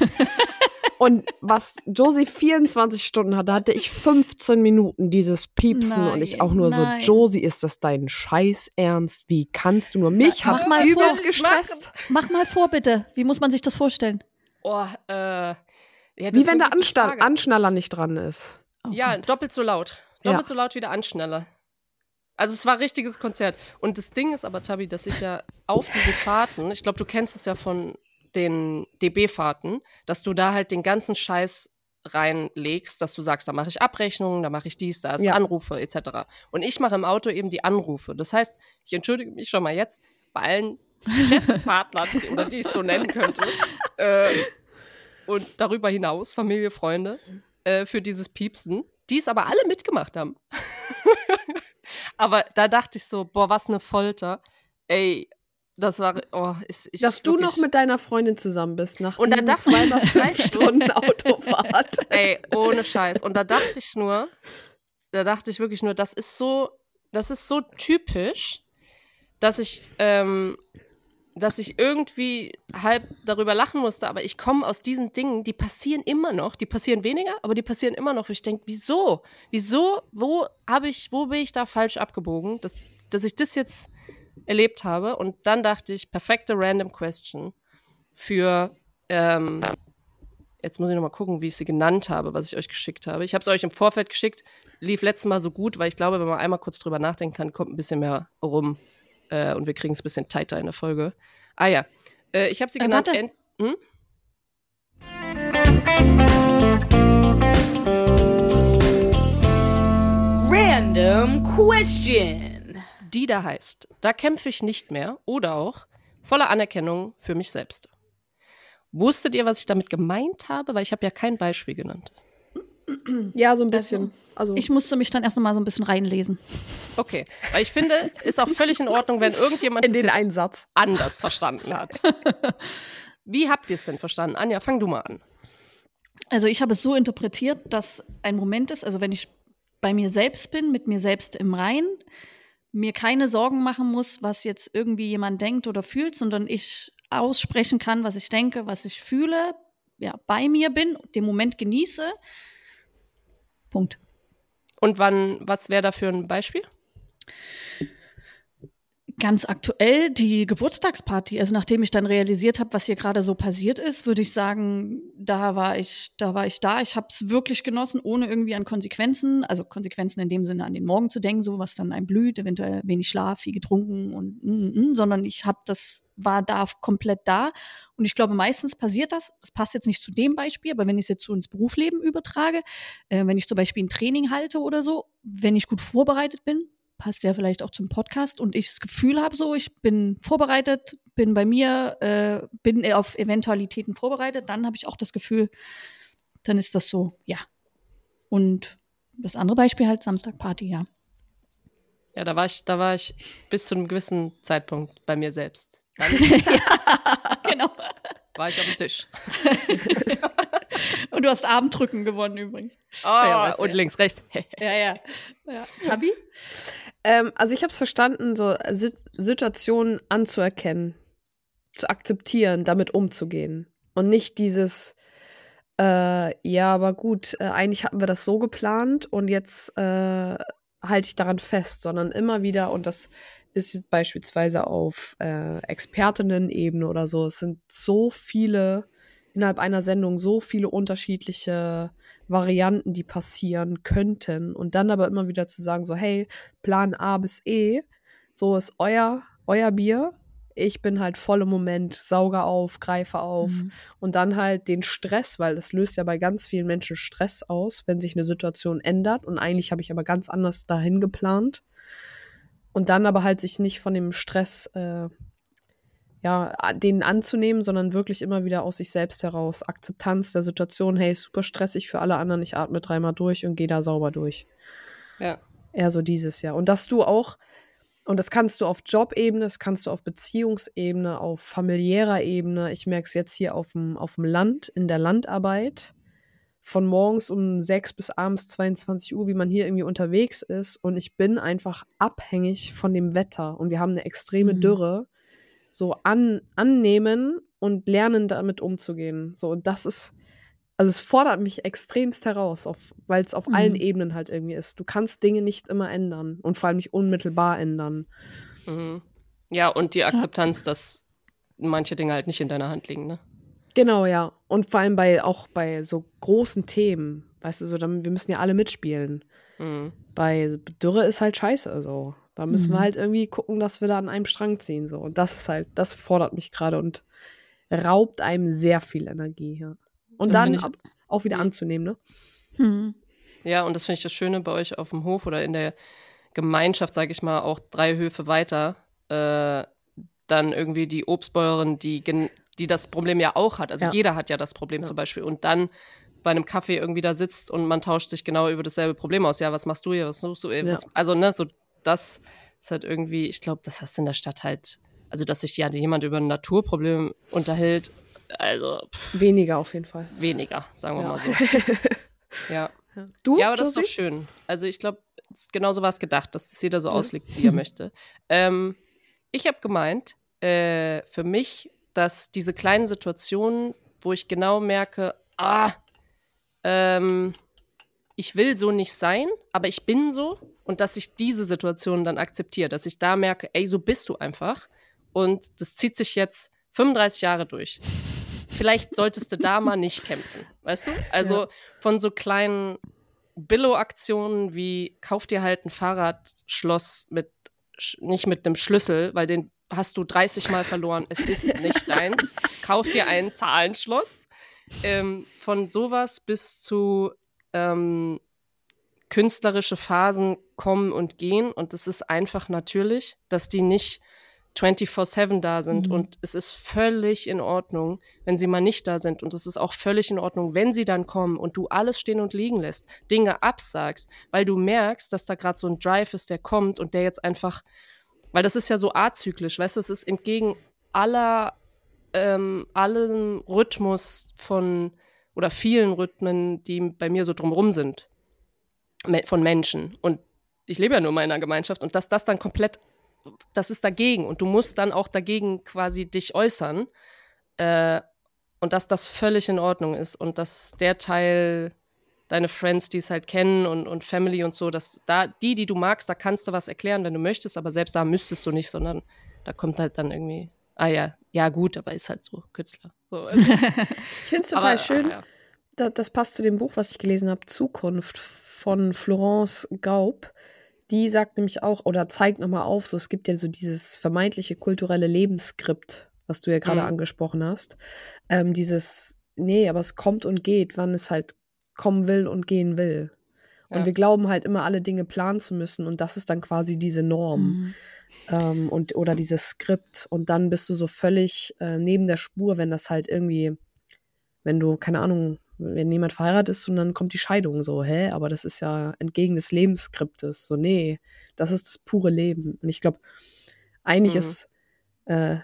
Und was Josie vierundzwanzig Stunden hatte, hatte ich fünfzehn Minuten dieses Piepsen. Nein, und ich auch nur nein. so, Josie, ist das dein Scheiß Ernst? Wie kannst du nur? Mich Mach hat's mal übelst vor. gestresst. Mach mal vor, bitte. Wie muss man sich das vorstellen? Oh, äh. Ja, das Wie ist wenn eine der gute Anstall, Frage. Anschnaller nicht dran ist. Oh Ja, Gott. doppelt so laut. Doppelt Ja. so laut wie der Anschneller. Also es war ein richtiges Konzert. Und das Ding ist aber, Tabi, dass ich ja auf diese Fahrten, ich glaube, du kennst es ja von den D B-Fahrten, dass du da halt den ganzen Scheiß reinlegst, dass du sagst, da mache ich Abrechnungen, da mache ich dies, das, Ja. Anrufe et cetera. Und ich mache im Auto eben die Anrufe. Das heißt, ich entschuldige mich schon mal jetzt bei allen Geschäftspartnern, die- oder die ich so nennen könnte, äh, und darüber hinaus Familie, Freunde, äh, für dieses Piepsen, die es aber alle mitgemacht haben. Aber da dachte ich so, boah, was eine Folter. Ey, Das war, oh, ich, ich Dass du wirklich, noch mit deiner Freundin zusammen bist, nach Und da diesen dachte- zweimal fünf Stunden Autofahrt. Ey, ohne Scheiß. Und da dachte ich nur, da dachte ich wirklich nur, das ist so, das ist so typisch, dass ich, ähm, dass ich irgendwie halb darüber lachen musste, aber ich komme aus diesen Dingen, die passieren immer noch, die passieren weniger, aber die passieren immer noch. Ich denke, wieso? Wieso? Wo habe ich, wo bin ich da falsch abgebogen, dass, dass ich das jetzt erlebt habe? Und dann dachte ich, perfekte Random Question für, ähm, jetzt muss ich noch mal gucken, wie ich sie genannt habe, was ich euch geschickt habe. Ich habe es euch im Vorfeld geschickt, lief letztes Mal so gut, weil ich glaube, wenn man einmal kurz drüber nachdenken kann, kommt ein bisschen mehr rum. Äh, und wir kriegen es ein bisschen tighter in der Folge. Ah ja, äh, ich habe sie Äh, genannt. warte. Ent- hm? Random question. Die da heißt, da kämpfe ich nicht mehr oder auch voller Anerkennung für mich selbst. Wusstet ihr, was ich damit gemeint habe? Weil ich habe ja kein Beispiel genannt. Ja, so ein bisschen. Also, Ich musste mich dann erst noch mal so ein bisschen reinlesen. Okay, weil ich finde, ist auch völlig in Ordnung, wenn irgendjemand in das den jetzt Einsatz. anders verstanden hat. Wie habt ihr es denn verstanden? Anja, fang du mal an. Also ich habe es so interpretiert, dass ein Moment ist, also wenn ich bei mir selbst bin, mit mir selbst im Reinen, mir keine Sorgen machen muss, was jetzt irgendwie jemand denkt oder fühlt, sondern ich aussprechen kann, was ich denke, was ich fühle, ja, bei mir bin, den Moment genieße. Punkt. Und wann, was wäre da für ein Beispiel? Ganz aktuell die Geburtstagsparty. Also nachdem ich dann realisiert habe, was hier gerade so passiert ist, würde ich sagen, da war ich, da war ich da. Ich habe es wirklich genossen, ohne irgendwie an Konsequenzen, also Konsequenzen in dem Sinne an den Morgen zu denken, so was dann einem blüht, eventuell wenig Schlaf, viel getrunken und mm, mm, sondern ich habe das, war da komplett da. Und ich glaube, meistens passiert das. Das passt jetzt nicht zu dem Beispiel, aber wenn ich es jetzt so ins Berufsleben übertrage, äh, wenn ich zum Beispiel ein Training halte oder so, wenn ich gut vorbereitet bin, passt ja vielleicht auch zum Podcast und ich das Gefühl habe so, ich bin vorbereitet, bin bei mir, äh, bin auf Eventualitäten vorbereitet, dann habe ich auch das Gefühl, dann ist das so, ja. Und das andere Beispiel halt Samstagparty, ja. Ja, da war ich, da war ich bis zu einem gewissen Zeitpunkt bei mir selbst. Dann Genau. war ich auf dem Tisch. Und du hast Armdrücken gewonnen übrigens. Oh, Ja, weißt du und ja. links, rechts. Ja, ja. ja. Tabi? Ähm, also ich habe es verstanden, so Si- Situationen anzuerkennen, zu akzeptieren, damit umzugehen. Und nicht dieses, äh, ja, aber gut, äh, eigentlich hatten wir das so geplant und jetzt äh, halte ich daran fest, sondern immer wieder, und das ist jetzt beispielsweise auf äh, Expertinnen-Ebene oder so, es sind so viele, innerhalb einer Sendung so viele unterschiedliche Varianten, die passieren könnten. Und dann aber immer wieder zu sagen, so, hey, Plan A bis E, so ist euer, euer Bier. Ich bin halt voll im Moment, sauge auf, greife auf. Mhm. Und dann halt den Stress, weil das löst ja bei ganz vielen Menschen Stress aus, wenn sich eine Situation ändert. Und eigentlich habe ich aber ganz anders dahin geplant. Und dann aber halt sich nicht von dem Stress äh, ja, denen anzunehmen, sondern wirklich immer wieder aus sich selbst heraus. Akzeptanz der Situation, hey, ist super stressig für alle anderen, ich atme dreimal durch und gehe da sauber durch. Ja. Eher so dieses Jahr. Und dass du auch, und das kannst du auf Jobebene, das kannst du auf Beziehungsebene, auf familiärer Ebene, ich merke es jetzt hier auf dem, auf dem Land, in der Landarbeit, von morgens um sechs bis abends zweiundzwanzig Uhr, wie man hier irgendwie unterwegs ist. Und ich bin einfach abhängig von dem Wetter. Und wir haben eine extreme Mhm. Dürre. So an, annehmen und lernen, damit umzugehen. So, und das ist, also es fordert mich extremst heraus, weil es auf Mhm. allen Ebenen halt irgendwie ist. Du kannst Dinge nicht immer ändern und vor allem nicht unmittelbar ändern. Mhm. Ja, und die Akzeptanz, dass manche Dinge halt nicht in deiner Hand liegen, ne? Genau, ja. Und vor allem bei auch bei so großen Themen, weißt du, so, dann, wir müssen ja alle mitspielen. Mhm. Bei Dürre ist halt scheiße, so. Da müssen Mhm. wir halt irgendwie gucken, dass wir da an einem Strang ziehen, so. Und das ist halt, das fordert mich gerade und raubt einem sehr viel Energie, ja. Und Das dann find ich- ab, auch wieder Mhm. anzunehmen, ne? Mhm. Ja, und das finde ich das Schöne bei euch auf dem Hof oder in der Gemeinschaft, sage ich mal, auch drei Höfe weiter, äh, dann irgendwie die Obstbäuerin, die, gen- die das Problem ja auch hat. Also Ja. jeder hat ja das Problem Ja. zum Beispiel. Und dann bei einem Kaffee irgendwie da sitzt und man tauscht sich genau über dasselbe Problem aus. Ja, was machst du hier, was suchst du? Ja. Was, also, ne, so das ist halt irgendwie, ich glaube, das hast du in der Stadt halt, also dass sich ja jemand über ein Naturproblem unterhält, also pff, Weniger auf jeden Fall. weniger, sagen wir Ja. mal so. Ja. Ja. Du, Ja, aber das ist Josie? doch schön. Also ich glaube, genau so war es gedacht, dass es jeder so auslegt, wie er möchte. Ähm, ich habe gemeint, äh, für mich, dass diese kleinen Situationen, wo ich genau merke, ah, ähm, ich will so nicht sein, aber ich bin so, und dass ich diese Situation dann akzeptiere, dass ich da merke, ey, so bist du einfach, und das zieht sich jetzt fünfunddreißig Jahre durch. Vielleicht solltest du da mal nicht kämpfen, weißt du? Also Ja. von so kleinen Billo-Aktionen wie kauf dir halt ein Fahrradschloss mit sch- nicht mit einem Schlüssel, weil den hast du dreißig Mal verloren, es ist nicht deins. Kauf dir ein Zahlenschloss. Ähm, von sowas bis zu ähm, künstlerische Phasen kommen und gehen, und es ist einfach natürlich, dass die nicht vierundzwanzig sieben da sind, Mhm. und es ist völlig in Ordnung, wenn sie mal nicht da sind, und es ist auch völlig in Ordnung, wenn sie dann kommen und du alles stehen und liegen lässt, Dinge absagst, weil du merkst, dass da gerade so ein Drive ist, der kommt und der jetzt einfach, weil das ist ja so azyklisch, weißt du, es ist entgegen aller ähm, allem Rhythmus von, oder vielen Rhythmen, die bei mir so drumrum sind, me- von Menschen, und ich lebe ja nur mal in einer Gemeinschaft, und dass das dann komplett, das ist dagegen, und du musst dann auch dagegen quasi dich äußern, äh, und dass das völlig in Ordnung ist, und dass der Teil, deine Friends, die es halt kennen, und, und Family und so, dass da, die, die du magst, da kannst du was erklären, wenn du möchtest, aber selbst da müsstest du nicht, sondern da kommt halt dann irgendwie, ah ja, ja gut, aber ist halt so, Künstler. So, also, Ich finde es total aber, schön. ja. Da, das passt zu dem Buch, was ich gelesen habe, Zukunft von Florence Gaub. Die sagt nämlich auch, oder zeigt nochmal auf, so es gibt ja so dieses vermeintliche kulturelle Lebensskript, was du ja gerade Mhm. angesprochen hast. Ähm, dieses, nee, aber es kommt und geht, wann es halt kommen will und gehen will. Und Ja. wir glauben halt immer, alle Dinge planen zu müssen, und das ist dann quasi diese Norm. Mhm. ähm, und, oder dieses Skript. Und dann bist du so völlig äh, neben der Spur, wenn das halt irgendwie, wenn du, keine Ahnung, wenn jemand verheiratet ist und dann kommt die Scheidung, so, hä, aber das ist ja entgegen des Lebensskriptes. So, nee, das ist das pure Leben. Und ich glaube, eigentlich Mhm. ist äh,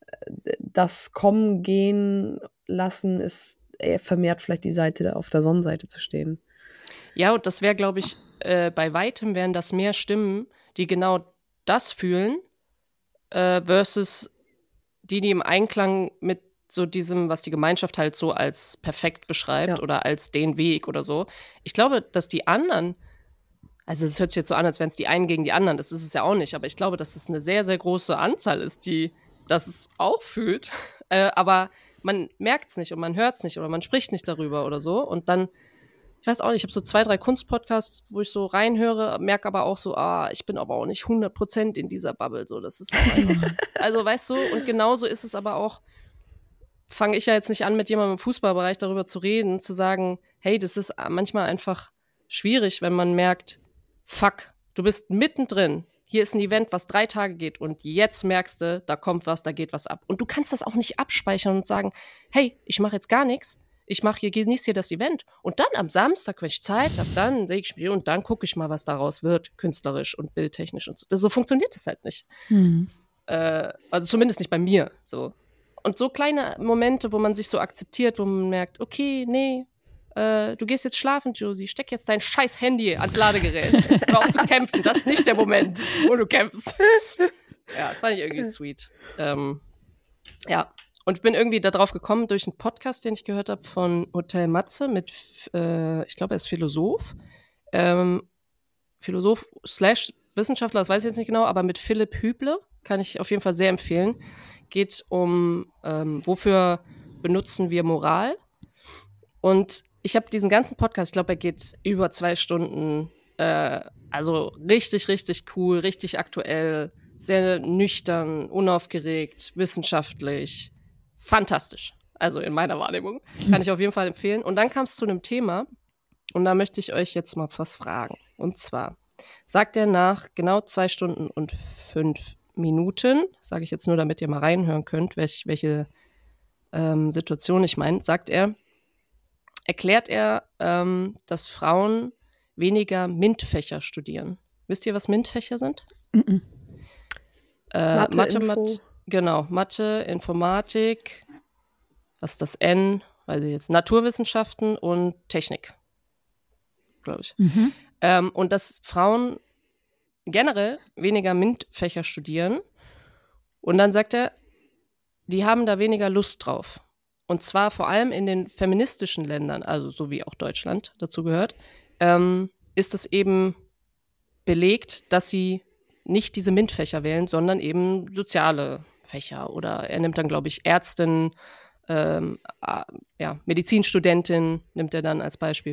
das Kommen, Gehen lassen, ist eher vermehrt vielleicht die Seite auf der Sonnenseite zu stehen. Ja, und das wäre, glaube ich, äh, bei weitem wären das mehr Stimmen, die genau das fühlen, äh, versus die, die im Einklang mit so diesem, was die Gemeinschaft halt so als perfekt beschreibt Ja. oder als den Weg oder so. Ich glaube, dass die anderen, also es hört sich jetzt so an, als wären es die einen gegen die anderen, das ist es ja auch nicht, aber ich glaube, dass es eine sehr, sehr große Anzahl ist, die das auch fühlt, äh, aber man merkt es nicht und man hört es nicht oder man spricht nicht darüber oder so, und dann, ich weiß auch nicht, ich habe so zwei, drei Kunstpodcasts, wo ich so reinhöre, merke aber auch so, ah, ich bin aber auch nicht hundert Prozent in dieser Bubble, so, das ist auch einfach, also weißt du, und genauso ist es aber auch, fange ich ja jetzt nicht an, mit jemandem im Fußballbereich darüber zu reden, zu sagen, hey, das ist manchmal einfach schwierig, wenn man merkt, fuck, du bist mittendrin, hier ist ein Event, was drei Tage geht, und jetzt merkst du, da kommt was, da geht was ab. Und du kannst das auch nicht abspeichern und sagen, hey, ich mache jetzt gar nichts, ich mache hier, genieße hier das Event. Und dann am Samstag, wenn ich Zeit habe, dann lege ich mich und dann gucke ich mal, was daraus wird, künstlerisch und bildtechnisch und so. So funktioniert das halt nicht. Mhm. Äh, also zumindest nicht bei mir. So. Und so kleine Momente, wo man sich so akzeptiert, wo man merkt, okay, nee, äh, du gehst jetzt schlafen, Josie, steck jetzt dein scheiß Handy ans Ladegerät. Hör auf zu kämpfen, das ist nicht der Moment, wo du kämpfst. Ja, das fand ich irgendwie sweet. Ähm, ja, und ich bin irgendwie da drauf gekommen durch einen Podcast, den ich gehört habe von Hotel Matze mit, äh, ich glaube, er ist Philosoph. Ähm, Philosoph slash Wissenschaftler, das weiß ich jetzt nicht genau, aber mit Philipp Hüble, kann ich auf jeden Fall sehr empfehlen. Geht um, ähm, wofür benutzen wir Moral? Und ich habe diesen ganzen Podcast, ich glaube, er geht über zwei Stunden, äh, also richtig, richtig cool, richtig aktuell, sehr nüchtern, unaufgeregt, wissenschaftlich, fantastisch. Also in meiner Wahrnehmung. Kann ich auf jeden Fall empfehlen. Und dann kam es zu einem Thema, und da möchte ich euch jetzt mal was fragen. Und zwar sagt er nach genau zwei Stunden und fünf Minuten, sage ich jetzt nur, damit ihr mal reinhören könnt, welch, welche ähm, Situation ich meine, sagt er, erklärt er, ähm, dass Frauen weniger MINT-Fächer studieren. Wisst ihr, was MINT-Fächer sind? Mhm. Äh, Mathe, Mathe, Info. Mat- Genau, Mathe, Informatik, was ist das N? Weiß ich jetzt, Naturwissenschaften und Technik, glaube ich. Mhm. Ähm, und dass Frauen generell weniger MINT-Fächer studieren. Und dann sagt er, die haben da weniger Lust drauf. Und zwar vor allem in den feministischen Ländern, also so wie auch Deutschland dazu gehört, ähm, ist es eben belegt, dass sie nicht diese MINT-Fächer wählen, sondern eben soziale Fächer. Oder er nimmt dann, glaube ich, Ärztin, ähm, äh, ja, Medizinstudentin nimmt er dann als Beispiel.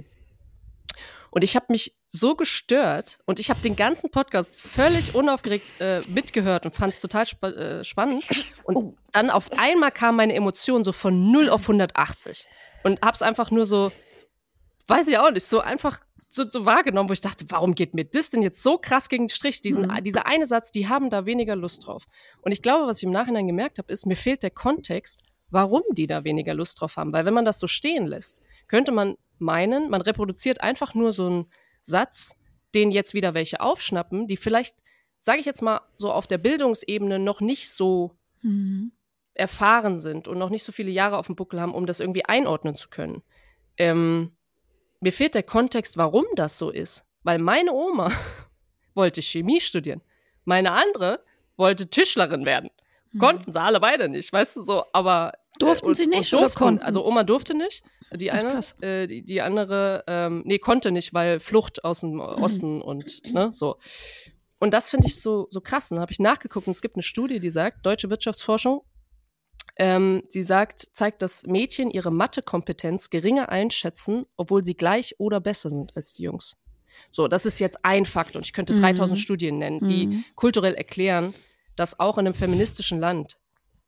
Und ich habe mich so gestört und ich habe den ganzen Podcast völlig unaufgeregt äh, mitgehört und fand es total spa- äh, spannend. Und dann auf einmal kam meine Emotion so von null auf hundertachtzig. Und habe es einfach nur so, weiß ich auch nicht, so einfach so, so wahrgenommen, wo ich dachte, warum geht mir das denn jetzt so krass gegen den Strich? Diesen, mhm. Dieser eine Satz, die haben da weniger Lust drauf. Und ich glaube, was ich im Nachhinein gemerkt habe, ist, mir fehlt der Kontext, warum die da weniger Lust drauf haben. Weil wenn man das so stehen lässt, könnte man meinen, man reproduziert einfach nur so einen Satz, den jetzt wieder welche aufschnappen, die vielleicht, sage ich jetzt mal, so auf der Bildungsebene noch nicht so mhm. erfahren sind und noch nicht so viele Jahre auf dem Buckel haben, um das irgendwie einordnen zu können. Ähm, mir fehlt der Kontext, warum das so ist. Weil meine Oma wollte Chemie studieren. Meine andere wollte Tischlerin werden. Mhm. Konnten sie alle beide nicht, weißt du so, aber durften und, sie nicht und durften, oder konnten? Also Oma durfte nicht, die eine, Ach, äh, die, die andere, ähm, nee, konnte nicht, weil Flucht aus dem Osten mhm. und ne, so. Und das finde ich so, so krass. Und da habe ich nachgeguckt und es gibt eine Studie, die sagt, deutsche Wirtschaftsforschung, ähm, die sagt, zeigt, dass Mädchen ihre Mathekompetenz geringer einschätzen, obwohl sie gleich oder besser sind als die Jungs. So, das ist jetzt ein Fakt und ich könnte dreitausend mhm. Studien nennen, die mhm. kulturell erklären, dass auch in einem feministischen Land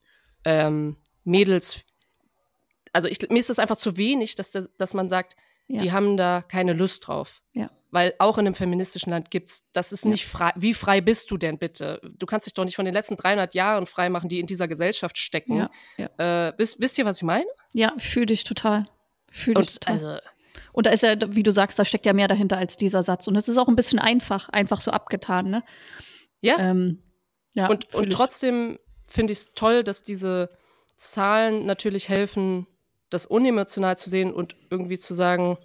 ähm, Mädels, also ich, mir ist das einfach zu wenig, dass, das, dass man sagt, ja. die haben da keine Lust drauf. Ja. Weil auch in einem feministischen Land gibt's, das ist nicht frei, wie frei bist du denn bitte? Du kannst dich doch nicht von den letzten dreihundert Jahren frei machen, die in dieser Gesellschaft stecken. Ja. Ja. Äh, wisst, wisst ihr, was ich meine? Ja, fühl dich total. Fühl dich Und, total. also, Und da ist ja, wie du sagst, da steckt ja mehr dahinter als dieser Satz. Und es ist auch ein bisschen einfach, einfach so abgetan, ne? Ja. Ähm, ja und, und trotzdem finde ich es toll, dass diese Zahlen natürlich helfen, das unemotional zu sehen und irgendwie zu sagen,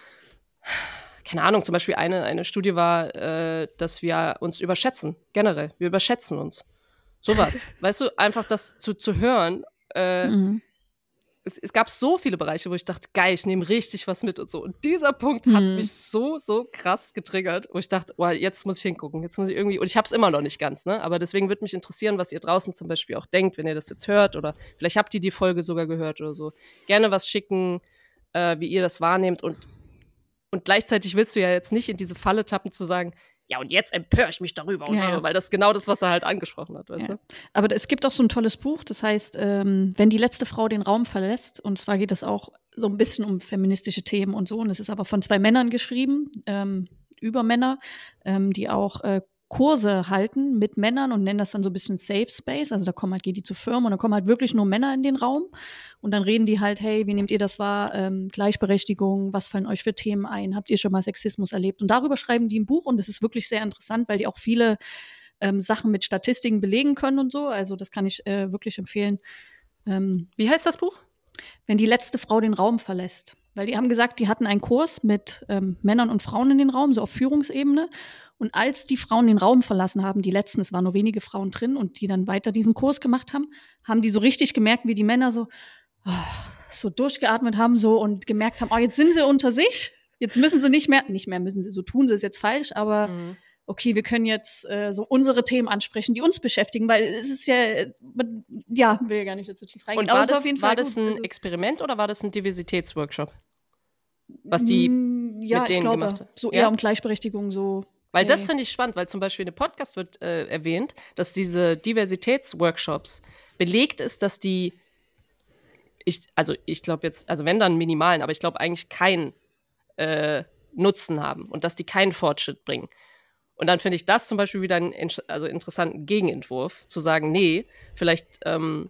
keine Ahnung, zum Beispiel eine, eine Studie war, äh, dass wir uns überschätzen, generell. Wir überschätzen uns. Sowas. Weißt du, einfach das zu, zu hören. Äh, mhm. es, es gab so viele Bereiche, wo ich dachte, geil, ich nehme richtig was mit und so. Und dieser Punkt hat mhm. mich so, so krass getriggert, wo ich dachte, oh, jetzt muss ich hingucken, jetzt muss ich irgendwie, und ich habe es immer noch nicht ganz, ne? Aber deswegen würde mich interessieren, was ihr draußen zum Beispiel auch denkt, wenn ihr das jetzt hört oder vielleicht habt ihr die Folge sogar gehört oder so. Gerne was schicken, äh, wie ihr das wahrnehmt und Und gleichzeitig willst du ja jetzt nicht in diese Falle tappen, zu sagen, ja, und jetzt empöre ich mich darüber, ja, ja. weil das genau das, was er halt angesprochen hat, weißt ja. du? Aber es gibt auch so ein tolles Buch, das heißt, ähm, wenn die letzte Frau den Raum verlässt, und zwar geht es auch so ein bisschen um feministische Themen und so, und es ist aber von zwei Männern geschrieben, ähm, über Männer, ähm, die auch äh, Kurse halten mit Männern und nennen das dann so ein bisschen Safe Space. Also da kommen halt, geht die zu Firmen und da kommen halt wirklich nur Männer in den Raum und dann reden die halt, hey, wie nehmt ihr das wahr? Ähm, Gleichberechtigung, was fallen euch für Themen ein? Habt ihr schon mal Sexismus erlebt? Und darüber schreiben die ein Buch und das ist wirklich sehr interessant, weil die auch viele ähm, Sachen mit Statistiken belegen können und so. Also das kann ich äh, wirklich empfehlen. Ähm, wie heißt das Buch? Wenn die letzte Frau den Raum verlässt. Weil die haben gesagt, die hatten einen Kurs mit ähm, Männern und Frauen in den Raum, so auf Führungsebene. Und als die Frauen den Raum verlassen haben, die letzten, es waren nur wenige Frauen drin und die dann weiter diesen Kurs gemacht haben, haben die so richtig gemerkt, wie die Männer so, oh, so durchgeatmet haben so und gemerkt haben, oh, jetzt sind sie unter sich, jetzt müssen sie nicht mehr, nicht mehr müssen sie, so tun sie es jetzt falsch, aber mhm. okay, wir können jetzt äh, so unsere Themen ansprechen, die uns beschäftigen, weil es ist ja, ja, will ja gar nicht dazu tief reingehen. Und war, das, auf jeden Fall war das ein also, Experiment oder war das ein Diversitätsworkshop? Was die ja, mit denen ich glaube, gemacht haben? So ja? eher um Gleichberechtigung, so. Weil hey. das finde ich spannend, weil zum Beispiel in dem Podcast wird äh, erwähnt, dass diese Diversitätsworkshops belegt ist, dass die, ich, also ich glaube jetzt, also wenn dann minimalen, aber ich glaube eigentlich keinen äh, Nutzen haben und dass die keinen Fortschritt bringen. Und dann finde ich das zum Beispiel wieder einen also interessanten Gegenentwurf, zu sagen, nee, vielleicht ähm,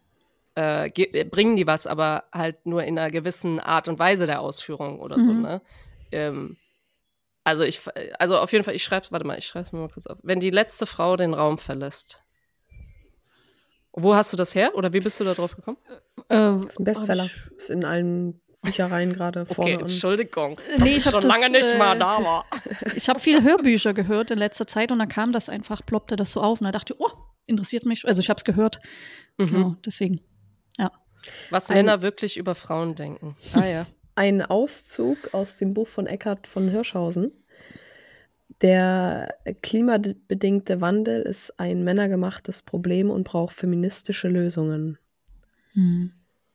äh, ge- bringen die was, aber halt nur in einer gewissen Art und Weise der Ausführung oder mhm. so, ne? Ähm, Also ich, also auf jeden Fall, ich schreibe, warte mal, ich schreibe es mir mal kurz auf. Wenn die letzte Frau den Raum verlässt. Wo hast du das her? Oder wie bist du da drauf gekommen? Äh, Das ist ein Bestseller. hab ich- Ist in allen Büchereien gerade vorne Okay, an. Entschuldigung. Nee, dass ich hab schon das, lange nicht äh, mal da war. Ich habe viel Hörbücher gehört in letzter Zeit und dann kam das einfach, ploppte das so auf und da dachte ich, oh, interessiert mich. Also ich habe es gehört. Mhm. Genau, deswegen. Was Ein- Männer wirklich über Frauen denken. Ah ja. Ein Auszug aus dem Buch von Eckhard von Hirschhausen. Der klimabedingte Wandel ist ein männergemachtes Problem und braucht feministische Lösungen. Hm.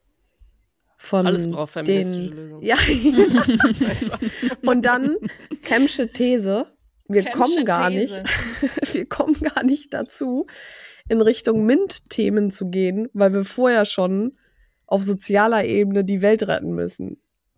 Von Alles braucht feministische den, Lösungen. Ja. Und dann Kempsche These. Wir Kempsche kommen gar These. nicht, wir kommen gar nicht dazu, in Richtung MINT-Themen zu gehen, weil wir vorher schon auf sozialer Ebene die Welt retten müssen.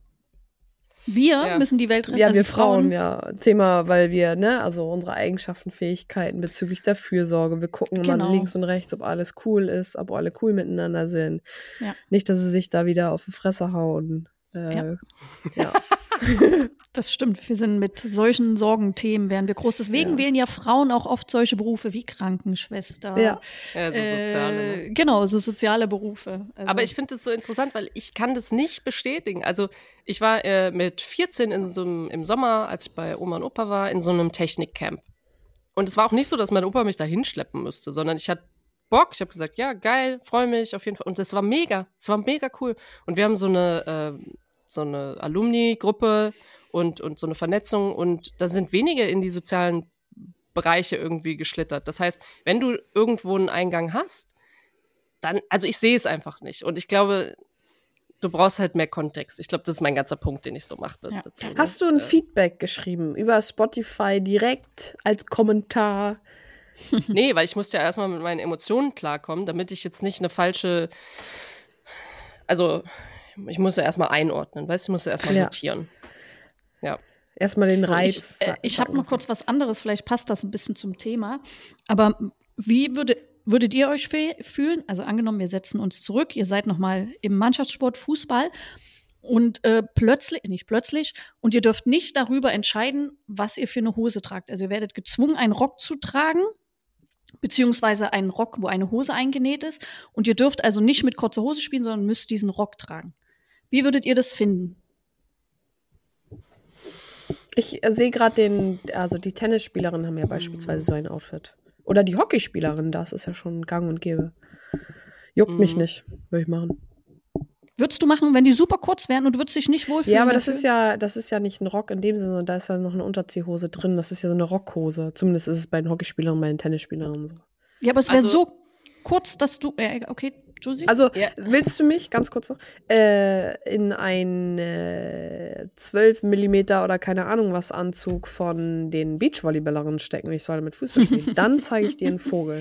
Wir Ja. müssen die Welt retten. Ja, also wir die Frauen, ja. Thema, weil wir, ne, also unsere Eigenschaften, Fähigkeiten bezüglich der Fürsorge, wir gucken immer Genau. links und rechts, ob alles cool ist, ob alle cool miteinander sind. Ja. Nicht, dass sie sich da wieder auf die Fresse hauen. Äh, Ja. ja. Das stimmt. Wir sind mit solchen Sorgenthemen werden wir groß. Deswegen Ja. wählen ja Frauen auch oft solche Berufe wie Krankenschwester. Ja. Ja, so soziale. Äh, Ne? genau, so soziale Berufe. Also, Aber ich finde es so interessant, weil ich kann das nicht bestätigen. Also ich war äh, mit vierzehn in so einem, im Sommer, als ich bei Oma und Opa war, in so einem Technikcamp. Und es war auch nicht so, dass mein Opa mich da hinschleppen müsste, sondern ich hatte Bock. Ich habe gesagt, ja, geil, freue mich auf jeden Fall. Und das war mega, es war mega cool. Und wir haben so eine, äh, so eine Alumni-Gruppe und, und so eine Vernetzung. Und da sind wenige in die sozialen Bereiche irgendwie geschlittert. Das heißt, wenn du irgendwo einen Eingang hast, dann, also ich sehe es einfach nicht. Und ich glaube, du brauchst halt mehr Kontext. Ich glaube, das ist mein ganzer Punkt, den ich so mache Ja. dazu. ne? Hast du ein Äh, Feedback geschrieben über Spotify direkt als Kommentar? Nee, weil ich musste ja erstmal mit meinen Emotionen klarkommen, damit ich jetzt nicht eine falsche, also ich muss ja erstmal einordnen, weißt du, ich muss ja erstmal Ja. sortieren. Ja. Erstmal den So, Reiz. ich äh, ich habe sagen noch lassen. kurz was anderes, vielleicht passt das ein bisschen zum Thema. Aber wie würde, würdet ihr euch fe- fühlen? Also angenommen, wir setzen uns zurück, ihr seid noch mal im Mannschaftssport Fußball und äh, plötzlich, nicht plötzlich, und ihr dürft nicht darüber entscheiden, was ihr für eine Hose tragt. Also ihr werdet gezwungen, einen Rock zu tragen, beziehungsweise einen Rock, wo eine Hose eingenäht ist. Und ihr dürft also nicht mit kurzer Hose spielen, sondern müsst diesen Rock tragen. Wie würdet ihr das finden? Ich äh, sehe gerade den, also die Tennisspielerinnen haben ja beispielsweise so ein Outfit. Oder die Hockeyspielerinnen, das ist ja schon gang und gäbe. Juckt mich Mhm. nicht, würde ich machen. Würdest du machen, wenn die super kurz wären und du würdest dich nicht wohlfühlen? Ja, aber das dafür? ist ja, das ist ja nicht ein Rock in dem Sinne, sondern da ist ja noch eine Unterziehhose drin. Das ist ja so eine Rockhose. Zumindest ist es bei den Hockeyspielerinnen, bei den Tennisspielerinnen so. Ja, aber es wäre Also- so kurz, dass du. Äh, okay, Josie? Also, Ja. willst du mich, ganz kurz noch, äh, in ein äh, zwölf Millimeter oder keine Ahnung was Anzug von den Beachvolleyballerinnen stecken und ich soll damit Fußball spielen? Dann zeige ich dir einen Vogel.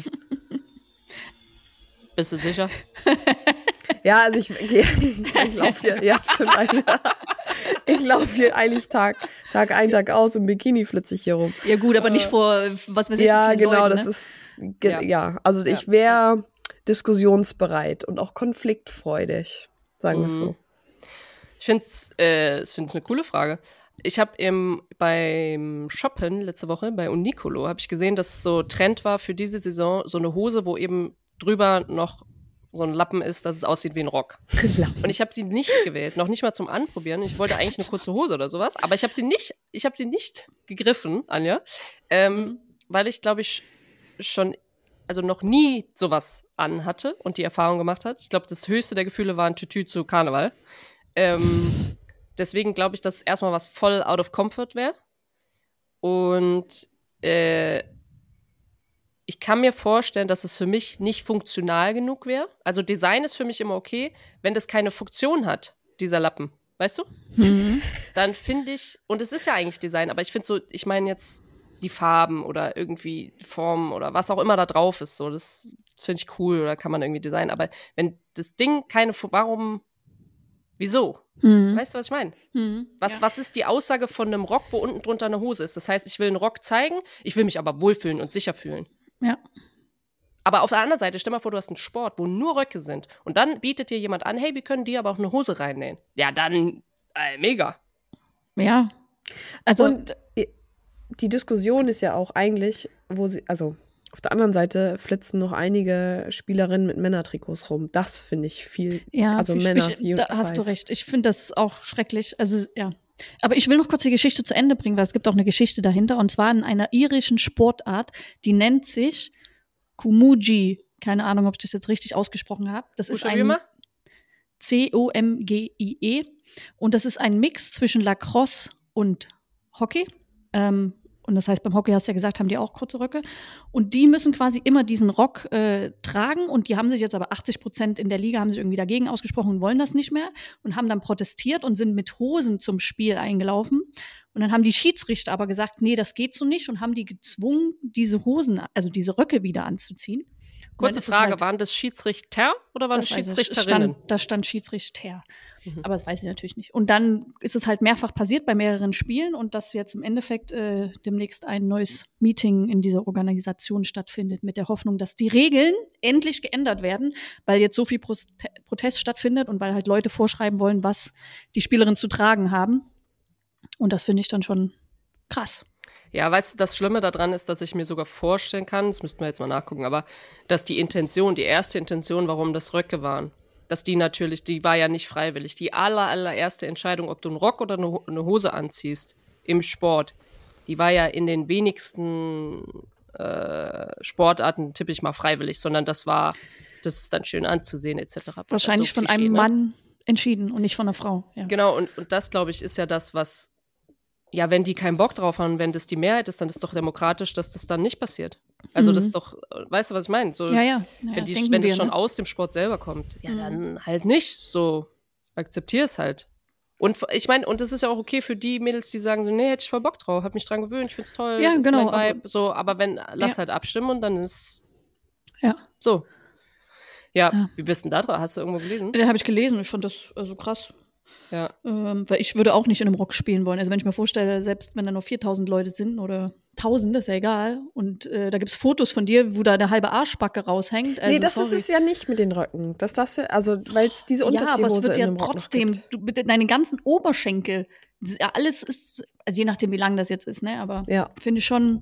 Bist du sicher? Ja, also ich, ich laufe hier, ja, stimmt. eigentlich. Ich laufe hier eigentlich Tag, Tag ein, Tag aus im Bikini flitze ich hier rum. ja, gut, aber nicht vor, was weiß ich, Ja, vielen genau, Leuten, das ne? ist, ge Ja. ja. also ich wäre diskussionsbereit und auch konfliktfreudig, sagen wir es Mhm. so. Ich finde es äh, das find ich eine coole Frage. Ich habe beim Shoppen letzte Woche bei Uniqlo habe ich gesehen, dass es so Trend war für diese Saison so eine Hose, wo eben drüber noch so ein Lappen ist, dass es aussieht wie ein Rock. Und ich habe sie nicht gewählt, noch nicht mal zum Anprobieren. Ich wollte eigentlich eine kurze Hose oder sowas, aber ich habe sie nicht, ich habe sie nicht gegriffen, Anja, ähm, weil ich glaube ich schon, also noch nie sowas anhatte und die Erfahrung gemacht hat. Ich glaube, das höchste der Gefühle war ein Tütü zu Karneval. Ähm, deswegen glaube ich, dass es erstmal was voll out of comfort wäre. Und äh, ich kann mir vorstellen, dass es für mich nicht funktional genug wäre. Also Design ist für mich immer okay, wenn das keine Funktion hat, dieser Lappen. Weißt du? Mhm. Dann finde ich, und es ist ja eigentlich Design, aber ich finde so, ich meine jetzt die Farben oder irgendwie Formen oder was auch immer da drauf ist, so, das, das finde ich cool oder kann man irgendwie designen. Aber wenn das Ding keine, Fu- warum, wieso? Mhm. Weißt du, was ich meine? Mhm. Was, ja. was ist die Aussage von einem Rock, wo unten drunter eine Hose ist? Das heißt, ich will einen Rock zeigen, ich will mich aber wohlfühlen und sicher fühlen. Ja. Aber auf der anderen Seite, stell mal vor, du hast einen Sport, wo nur Röcke sind und dann bietet dir jemand an, hey, wir können dir aber auch eine Hose reinnähen. Ja, dann, äh, mega. Ja. Also, Und die Diskussion ist ja auch eigentlich, wo sie, also Auf der anderen Seite flitzen noch einige Spielerinnen mit Männertrikots rum. Das finde ich viel, Ja, also ich, Männers ich, da hast du Size. recht. Ich finde das auch schrecklich. Also, ja. Aber ich will noch kurz die Geschichte zu Ende bringen, weil es gibt auch eine Geschichte dahinter. Und zwar in einer irischen Sportart, die nennt sich Kumuji. Keine Ahnung, ob ich das jetzt richtig ausgesprochen habe. Das ist Buchstabier ein mal. C O M G I E. Und das ist ein Mix zwischen Lacrosse und Hockey. Ähm, und das heißt, beim Hockey, hast du ja gesagt, haben die auch kurze Röcke. Und die müssen quasi immer diesen Rock äh, tragen. Und die haben sich jetzt aber achtzig Prozent in der Liga haben sich irgendwie dagegen ausgesprochen und wollen das nicht mehr. Und haben dann protestiert und sind mit Hosen zum Spiel eingelaufen. Und dann haben die Schiedsrichter aber gesagt, nee, das geht so nicht. Und haben die gezwungen, diese Hosen, also diese Röcke wieder anzuziehen. Und dann Kurze ist es Frage, halt- waren das Schiedsrichter oder waren es das weiß ich. Schiedsrichterinnen? Stand, da stand Schiedsrichter. Mhm. Aber das weiß ich natürlich nicht. Und dann ist es halt mehrfach passiert bei mehreren Spielen und dass jetzt im Endeffekt äh, demnächst ein neues Meeting in dieser Organisation stattfindet, mit der Hoffnung, dass die Regeln endlich geändert werden, weil jetzt so viel Proste- Protest stattfindet und weil halt Leute vorschreiben wollen, was die Spielerinnen zu tragen haben. Und das finde ich dann schon krass. Ja, weißt du, das Schlimme daran ist, dass ich mir sogar vorstellen kann, das müssten wir jetzt mal nachgucken, aber dass die Intention, die erste Intention, warum das Röcke waren, dass die natürlich, die war ja nicht freiwillig. Die aller, allererste Entscheidung, ob du einen Rock oder eine, Ho- eine Hose anziehst im Sport, die war ja in den wenigsten äh, Sportarten, tippe ich mal, freiwillig, sondern das war, das ist dann schön anzusehen et cetera. Wahrscheinlich Also von Klischee, einem ne? Mann entschieden und nicht von einer Frau. Ja. Genau, und, und das, glaube ich, ist ja das, was, ja, wenn die keinen Bock drauf haben, wenn das die Mehrheit ist, dann ist doch demokratisch, dass das dann nicht passiert. Also Mhm. das ist doch, weißt du, was ich meine? So, Ja, ja. ja wenn die, denken wenn das wir, schon ne? aus dem Sport selber kommt, ja, Mhm. dann halt nicht. So, akzeptier es halt. Und f- ich meine, und das ist ja auch okay für die Mädels, die sagen so, nee, hätte ich voll Bock drauf, hab mich dran gewöhnt, ich find's toll, Ja, ist genau, mein Vibe, aber- so, aber wenn, lass Ja. halt abstimmen und dann ist Ja. so. Ja, Ja. wie bist denn da dran? Hast du irgendwo gelesen? Den habe ich gelesen. Ich fand das also krass. Ja. Ähm, weil ich würde auch nicht in einem Rock spielen wollen. Also wenn ich mir vorstelle, selbst wenn da nur viertausend Leute sind oder tausend, ist ja egal. Und äh, da gibt es Fotos von dir, wo da eine halbe Arschbacke raushängt. Also, nee, das sorry. ist es ja nicht mit den Röcken. Das darfst du, also, weil es diese Ja, Unterziehhose aber es wird in ja einem Rock noch trotzdem, gibt. du, bitte, deine ganzen Oberschenkel, das ist ja alles ist, also je nachdem, wie lang das jetzt ist, ne? Aber Ja. finde ich schon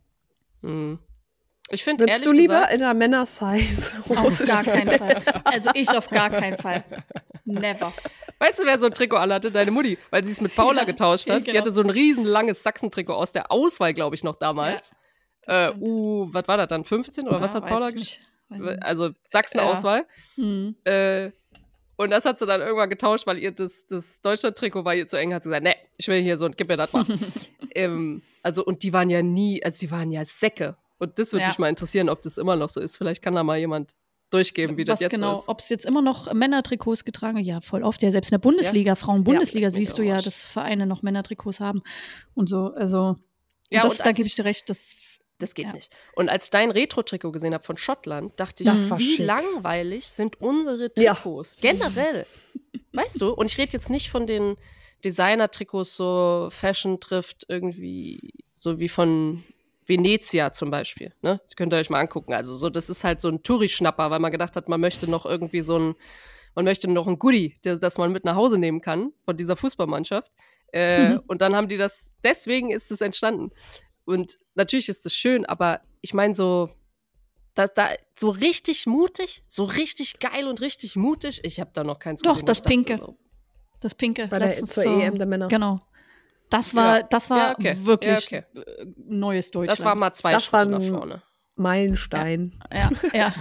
Hm. Ich finde ehrlich Würdest du lieber gesagt, in einer Männer-Size auf Hose gar spielen? keinen Fall. Also ich auf gar keinen Fall. Never. weißt du, wer so ein Trikot anhatte? Deine Mutti, weil sie es mit Paula Ja, getauscht hat. ja, Die genau. hatte so ein riesen langes Sachsen-Trikot aus der Auswahl, glaube ich, noch damals. das äh, stimmt. uh, was war das dann? fünfzehn oder was Ja, hat weiß Paula ich gesch- nicht. Weiß ich Also Sachsen-Auswahl. nicht. Hm. Äh, und das hat sie dann irgendwann getauscht, weil ihr das, das Deutschland-Trikot war ihr zu eng. Hat sie gesagt, nee, ich will hier so ein, gib mir das mal. ähm, also, und die waren ja nie, also die waren ja Säcke. Und das würde Ja. mich mal interessieren, ob das immer noch so ist. Vielleicht kann da mal jemand durchgeben, wie Was das jetzt genau, ist. ob es jetzt immer noch Männertrikots getragen wird? Ja, voll oft. Ja, selbst in der Bundesliga, Frauen-Bundesliga, Ja, siehst mir du ja, wurscht. dass Vereine noch Männertrikots haben und so. Also, Ja, und das, und da als gebe ich- ich dir recht, das Das geht Ja. nicht. Und als ich dein Retro-Trikot gesehen habe von Schottland, dachte ich, Das war wie schick. langweilig sind unsere Ja. Trikots. Generell. Weißt du? Und ich rede jetzt nicht von den Designer-Trikots, so Fashion trifft irgendwie, so wie von Venezia zum Beispiel. Ne? Das könnt ihr euch mal angucken. Also so, das ist halt so ein Touri-Schnapper, weil man gedacht hat, man möchte noch irgendwie so ein, man möchte noch ein Goodie, das, das man mit nach Hause nehmen kann von dieser Fußballmannschaft. Äh, Mhm. Und dann haben die das, deswegen ist es entstanden. Und natürlich ist es schön, aber ich meine so, da, da, so richtig mutig, so richtig geil und richtig mutig, ich habe da noch keins Doch, gesehen. das Ich dachte Pinke. so, Das Pinke. Bei der, letztens zur so- E M der Männer. Genau. Das war, Ja. das war Ja, okay. wirklich Ja, äh, neues Deutschland. das war mal zwei Das war Schritte nach ein- vorne. Meilenstein. Ja, ja.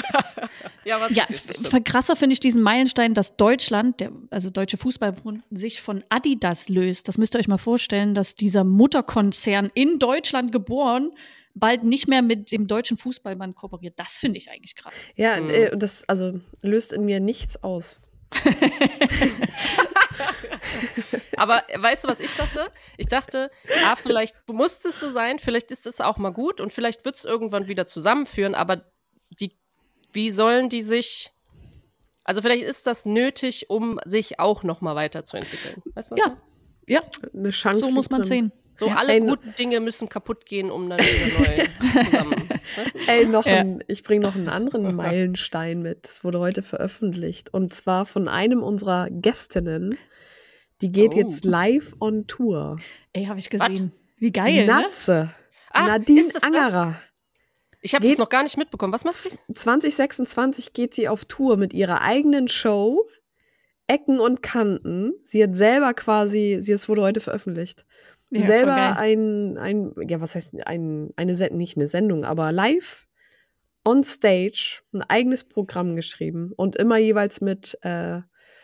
Ja, was Ja, wirklich, das f- stimmt. krasser finde ich diesen Meilenstein, dass Deutschland, der, also Deutsche Fußballbund, sich von Adidas löst. Das müsst ihr euch mal vorstellen, dass dieser Mutterkonzern in Deutschland geboren bald nicht mehr mit dem deutschen Fußballband kooperiert. Das finde ich eigentlich krass. Ja, Mhm. äh, das also löst in mir nichts aus. Aber weißt du, was ich dachte? Ich dachte, ah, vielleicht muss es so sein, vielleicht ist es auch mal gut und vielleicht wird es irgendwann wieder zusammenführen, aber die, wie sollen die sich, also vielleicht ist das nötig, um sich auch noch mal weiterzuentwickeln. Weißt du? was ich Ja, ja, Eine Chance. so muss man drin. sehen. So Ja. alle Ey, guten Dinge müssen kaputt gehen, um dann wieder neu zusammen. Weißt du? Ey, noch Ja. ein, ich bringe noch einen anderen Meilenstein mit. Das wurde heute veröffentlicht. Und zwar von einem unserer Gästinnen. Die geht Oh. jetzt live on Tour. Ey, habe ich gesehen. Wie geil, ne? Natze. Ach, Nadine ist das das? Angerer. Ich habe das noch gar nicht mitbekommen. Was machst du? zwanzig sechsundzwanzig geht sie auf Tour mit ihrer eigenen Show, Ecken und Kanten. Sie hat selber quasi, sie es wurde heute veröffentlicht, Ja, voll selber geil. ein, ein, ja, was heißt ein, eine Sendung, nicht eine Sendung, aber live on stage ein eigenes Programm geschrieben und immer jeweils mit, äh,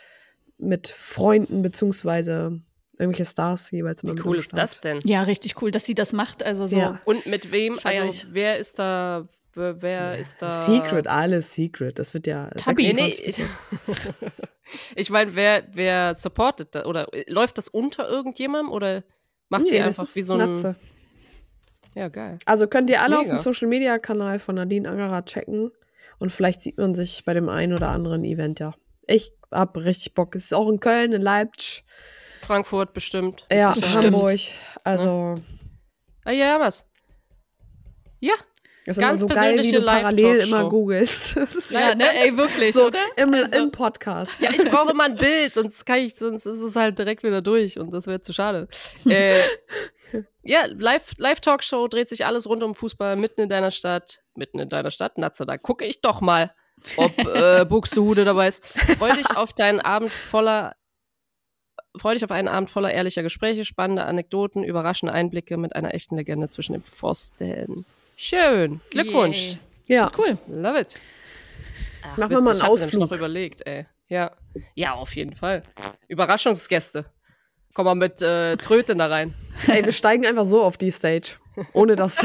mit Freunden beziehungsweise irgendwelche Stars jeweils immer Wie mit cool am ist Start. das denn? Ja, richtig cool, dass sie das macht. Also so. Ja. Und mit wem? Feier Also ich. wer ist da? Wer, wer ist da? Secret, alles Secret. Das wird ja Tabi. Nee, nee, sechsundzwanzig ich, ich meine, wer, wer supportet das? Oder äh, läuft das unter irgendjemandem? Oder macht Nee, sie das einfach ist wie so ein. Natze. Ja, geil. Also könnt ihr alle Mega. auf dem Social-Media-Kanal von Nadine Angerer checken und vielleicht sieht man sich bei dem einen oder anderen Event, ja. Ich hab richtig Bock. Es ist auch in Köln, in Leipzig, Frankfurt bestimmt. mit ja, Sicherheit. Hamburg. Also, Ah, ja, was? Ja, das ist Ganz immer so geil, wie persönliche du parallel Live-Talkshow. immer googelst. Das ist Ja, ne, ey, wirklich, so oder? im, Also- im Podcast. ja, ich brauche immer ein Bild, sonst kann ich, sonst ist es halt direkt wieder durch und das wäre zu schade. Äh, ja, Live, Live-Talkshow dreht sich alles rund um Fußball, mitten in deiner Stadt, mitten in deiner Stadt, Natze, da gucke ich doch mal, ob äh, Buxtehude dabei ist. Freu dich auf deinen Abend voller, freu dich auf einen Abend voller ehrlicher Gespräche, spannende Anekdoten, überraschende Einblicke mit einer echten Legende zwischen den Pfosten. Schön, Glückwunsch. Yay. Ja, Cool. Love it. Ach, Machen wir mal einen ich hatte nämlich Ausflug. noch überlegt, ey. Ja. Ja, auf jeden Fall. Überraschungsgäste. Komm mal mit äh, Tröten da rein. ey, wir steigen einfach so auf die Stage, ohne dass,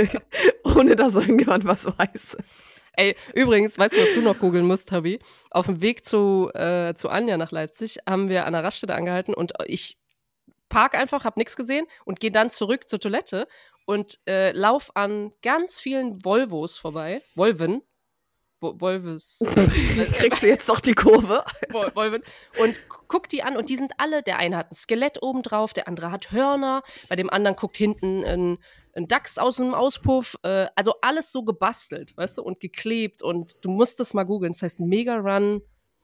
ohne dass irgendjemand was weiß. Ey, übrigens, weißt du, was du noch googeln musst, Tabi? Auf dem Weg zu, äh, zu Anja nach Leipzig haben wir an der Raststätte angehalten und ich park einfach, hab nichts gesehen und gehe dann zurück zur Toilette und äh, lauf an ganz vielen Volvos vorbei. Volven. Vo- Volvos. Kriegst du jetzt doch die Kurve? Vol- Volven. Und gu- guck die an und die sind alle, der eine hat ein Skelett oben drauf, der andere hat Hörner, bei dem anderen guckt hinten ein, ein Dachs aus dem Auspuff. Äh, also alles so gebastelt, weißt du, und geklebt und du musst das mal googeln. Das heißt Mega Run,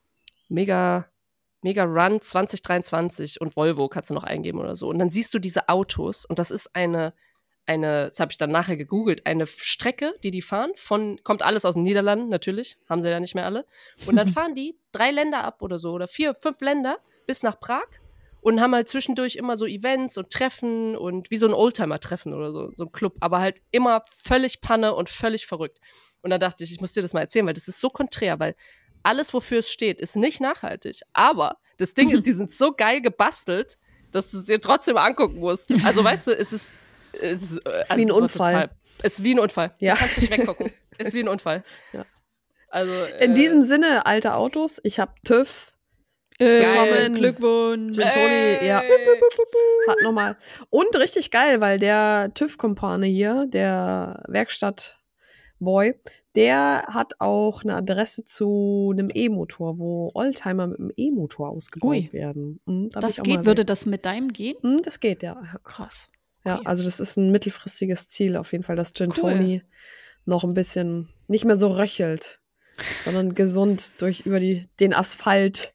Mega, Mega Run zwanzig dreiundzwanzig und Volvo kannst du noch eingeben oder so. Und dann siehst du diese Autos und das ist eine eine, das habe ich dann nachher gegoogelt, eine Strecke, die die fahren, von, kommt alles aus den Niederlanden, natürlich, haben sie ja nicht mehr alle. Und dann fahren die drei Länder ab oder so, oder vier, fünf Länder bis nach Prag und haben halt zwischendurch immer so Events und Treffen und wie so ein Oldtimer-Treffen oder so, so ein Club, aber halt immer völlig Panne und völlig verrückt. Und dann dachte ich, ich muss dir das mal erzählen, weil das ist so konträr, weil alles, wofür es steht, ist nicht nachhaltig. Aber das Ding ist, die sind so geil gebastelt, dass du es dir trotzdem angucken musst. Also weißt du, es ist Es ist, äh, Ist wie ein also es war Unfall. Total, es ist wie ein Unfall. Ja. Du kannst nicht weggucken. Es ist wie ein Unfall. Ja. Also, äh, In diesem Sinne, alte Autos, ich habe TÜV, Äh, Willkommen. Glückwunsch. Gin Toni, ja, Ey. hat nochmal. Und richtig geil, weil der TÜV-Kompane hier, der Werkstattboy, der hat auch eine Adresse zu einem E-Motor, wo Oldtimer mit einem E-Motor ausgebaut Ui. werden. Mhm, da hab Das ich auch geht, mal würde das mit deinem gehen? Mhm, das geht, ja. Krass. Ja, Okay. also das ist ein mittelfristiges Ziel auf jeden Fall, dass Gin Cool. Toni noch ein bisschen nicht mehr so röchelt, sondern gesund durch über die, den Asphalt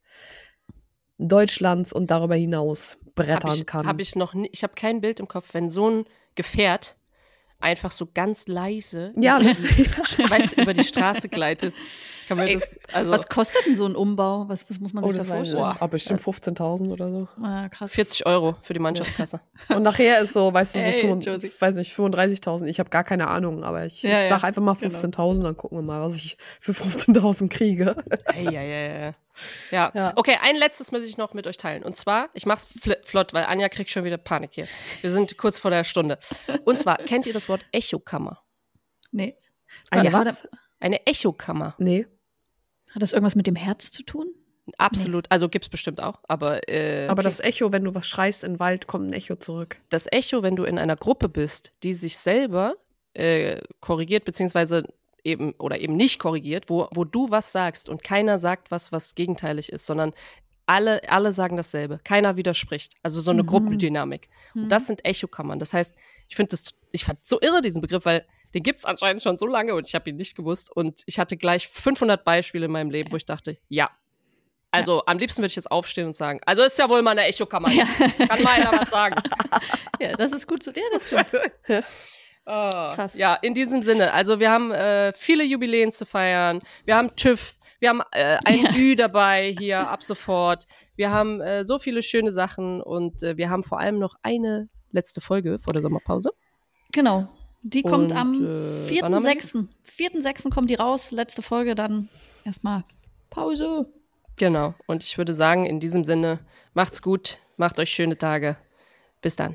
Deutschlands und darüber hinaus brettern hab ich, kann. Hab ich noch nie, ich habe kein Bild im Kopf, wenn so ein Gefährt einfach so ganz leise Ja, über, die, weißt, du, über die Straße gleitet. Kann man Ey, das, also Was kostet denn so ein Umbau? Was, was muss man oh, sich das da weiß ich vorstellen? nicht. Ah, bestimmt fünfzehntausend oder so. Ah, krass. vierzig Euro für die Mannschaftskasse. Und nachher ist so, weißt du, so Ey, fünfund- Josie. weiß nicht, fünfunddreißigtausend. Ich habe gar keine Ahnung, aber ich, Ja, ich sag ja, einfach mal genau. fünfzehntausend, dann gucken wir mal, was ich für fünfzehntausend kriege. Ey, ja, ja, ja. Ja. Ja. Okay, ein letztes möchte ich noch mit euch teilen. Und zwar, ich mach's fl- flott, weil Anja kriegt schon wieder Panik hier. Wir sind kurz vor der Stunde. Und zwar, kennt ihr das Wort Echokammer? Nee. Eine Ja, was? Eine Echokammer. Nee. Hat das irgendwas mit dem Herz zu tun? Absolut. Also gibt's bestimmt auch. Aber, äh, Aber okay. das Echo, wenn du was schreist in den Wald, kommt ein Echo zurück. das Echo, wenn du in einer Gruppe bist, die sich selber äh, korrigiert, beziehungsweise eben oder eben nicht korrigiert, wo, wo du was sagst und keiner sagt was, was gegenteilig ist, sondern alle, alle sagen dasselbe. Keiner widerspricht. Also so eine Mhm. Gruppendynamik. Und das sind Echokammern. Das heißt, ich finde das, ich fand so irre, diesen Begriff, weil den gibt es anscheinend schon so lange und ich habe ihn nicht gewusst. Und ich hatte gleich fünfhundert Beispiele in meinem Leben, wo ich dachte, ja. Also am liebsten würde ich jetzt aufstehen und sagen, also ist ja wohl mal eine Echokammer. Ja. Kann mal einer was sagen. Ja, das ist gut so. Ja, das stimmt. Oh, Krass. ja, in diesem Sinne. Also wir haben äh, viele Jubiläen zu feiern. Wir haben TÜV. Wir haben äh, ein Ja. Ü dabei hier ab sofort. Wir haben äh, so viele schöne Sachen und äh, wir haben vor allem noch eine letzte Folge vor der Sommerpause. Genau. Die kommt Und, am äh, wann vierten haben wir die? sechsten vierten sechsten kommt die raus. Letzte Folge, dann erstmal Pause. Genau. Und ich würde sagen, in diesem Sinne, macht's gut, macht euch schöne Tage. Bis dann.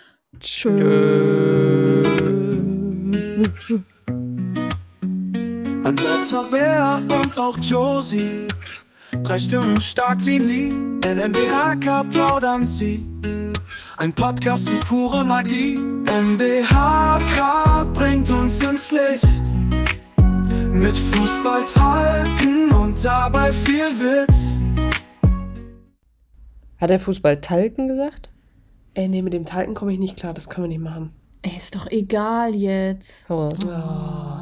Annetta, Bea und auch Josie. Drei Stimmen stark wie nie. N M B H K plaudern sie. Ein Podcast wie pure Magie. N B H K bringt uns ins Licht. Mit Fußballtalken und dabei viel Witz. Hat der Fußball Talken gesagt? Ey, nee, mit dem Talken komme ich nicht klar, das können wir nicht machen. Ey, ist doch egal jetzt. Hau raus. Oh.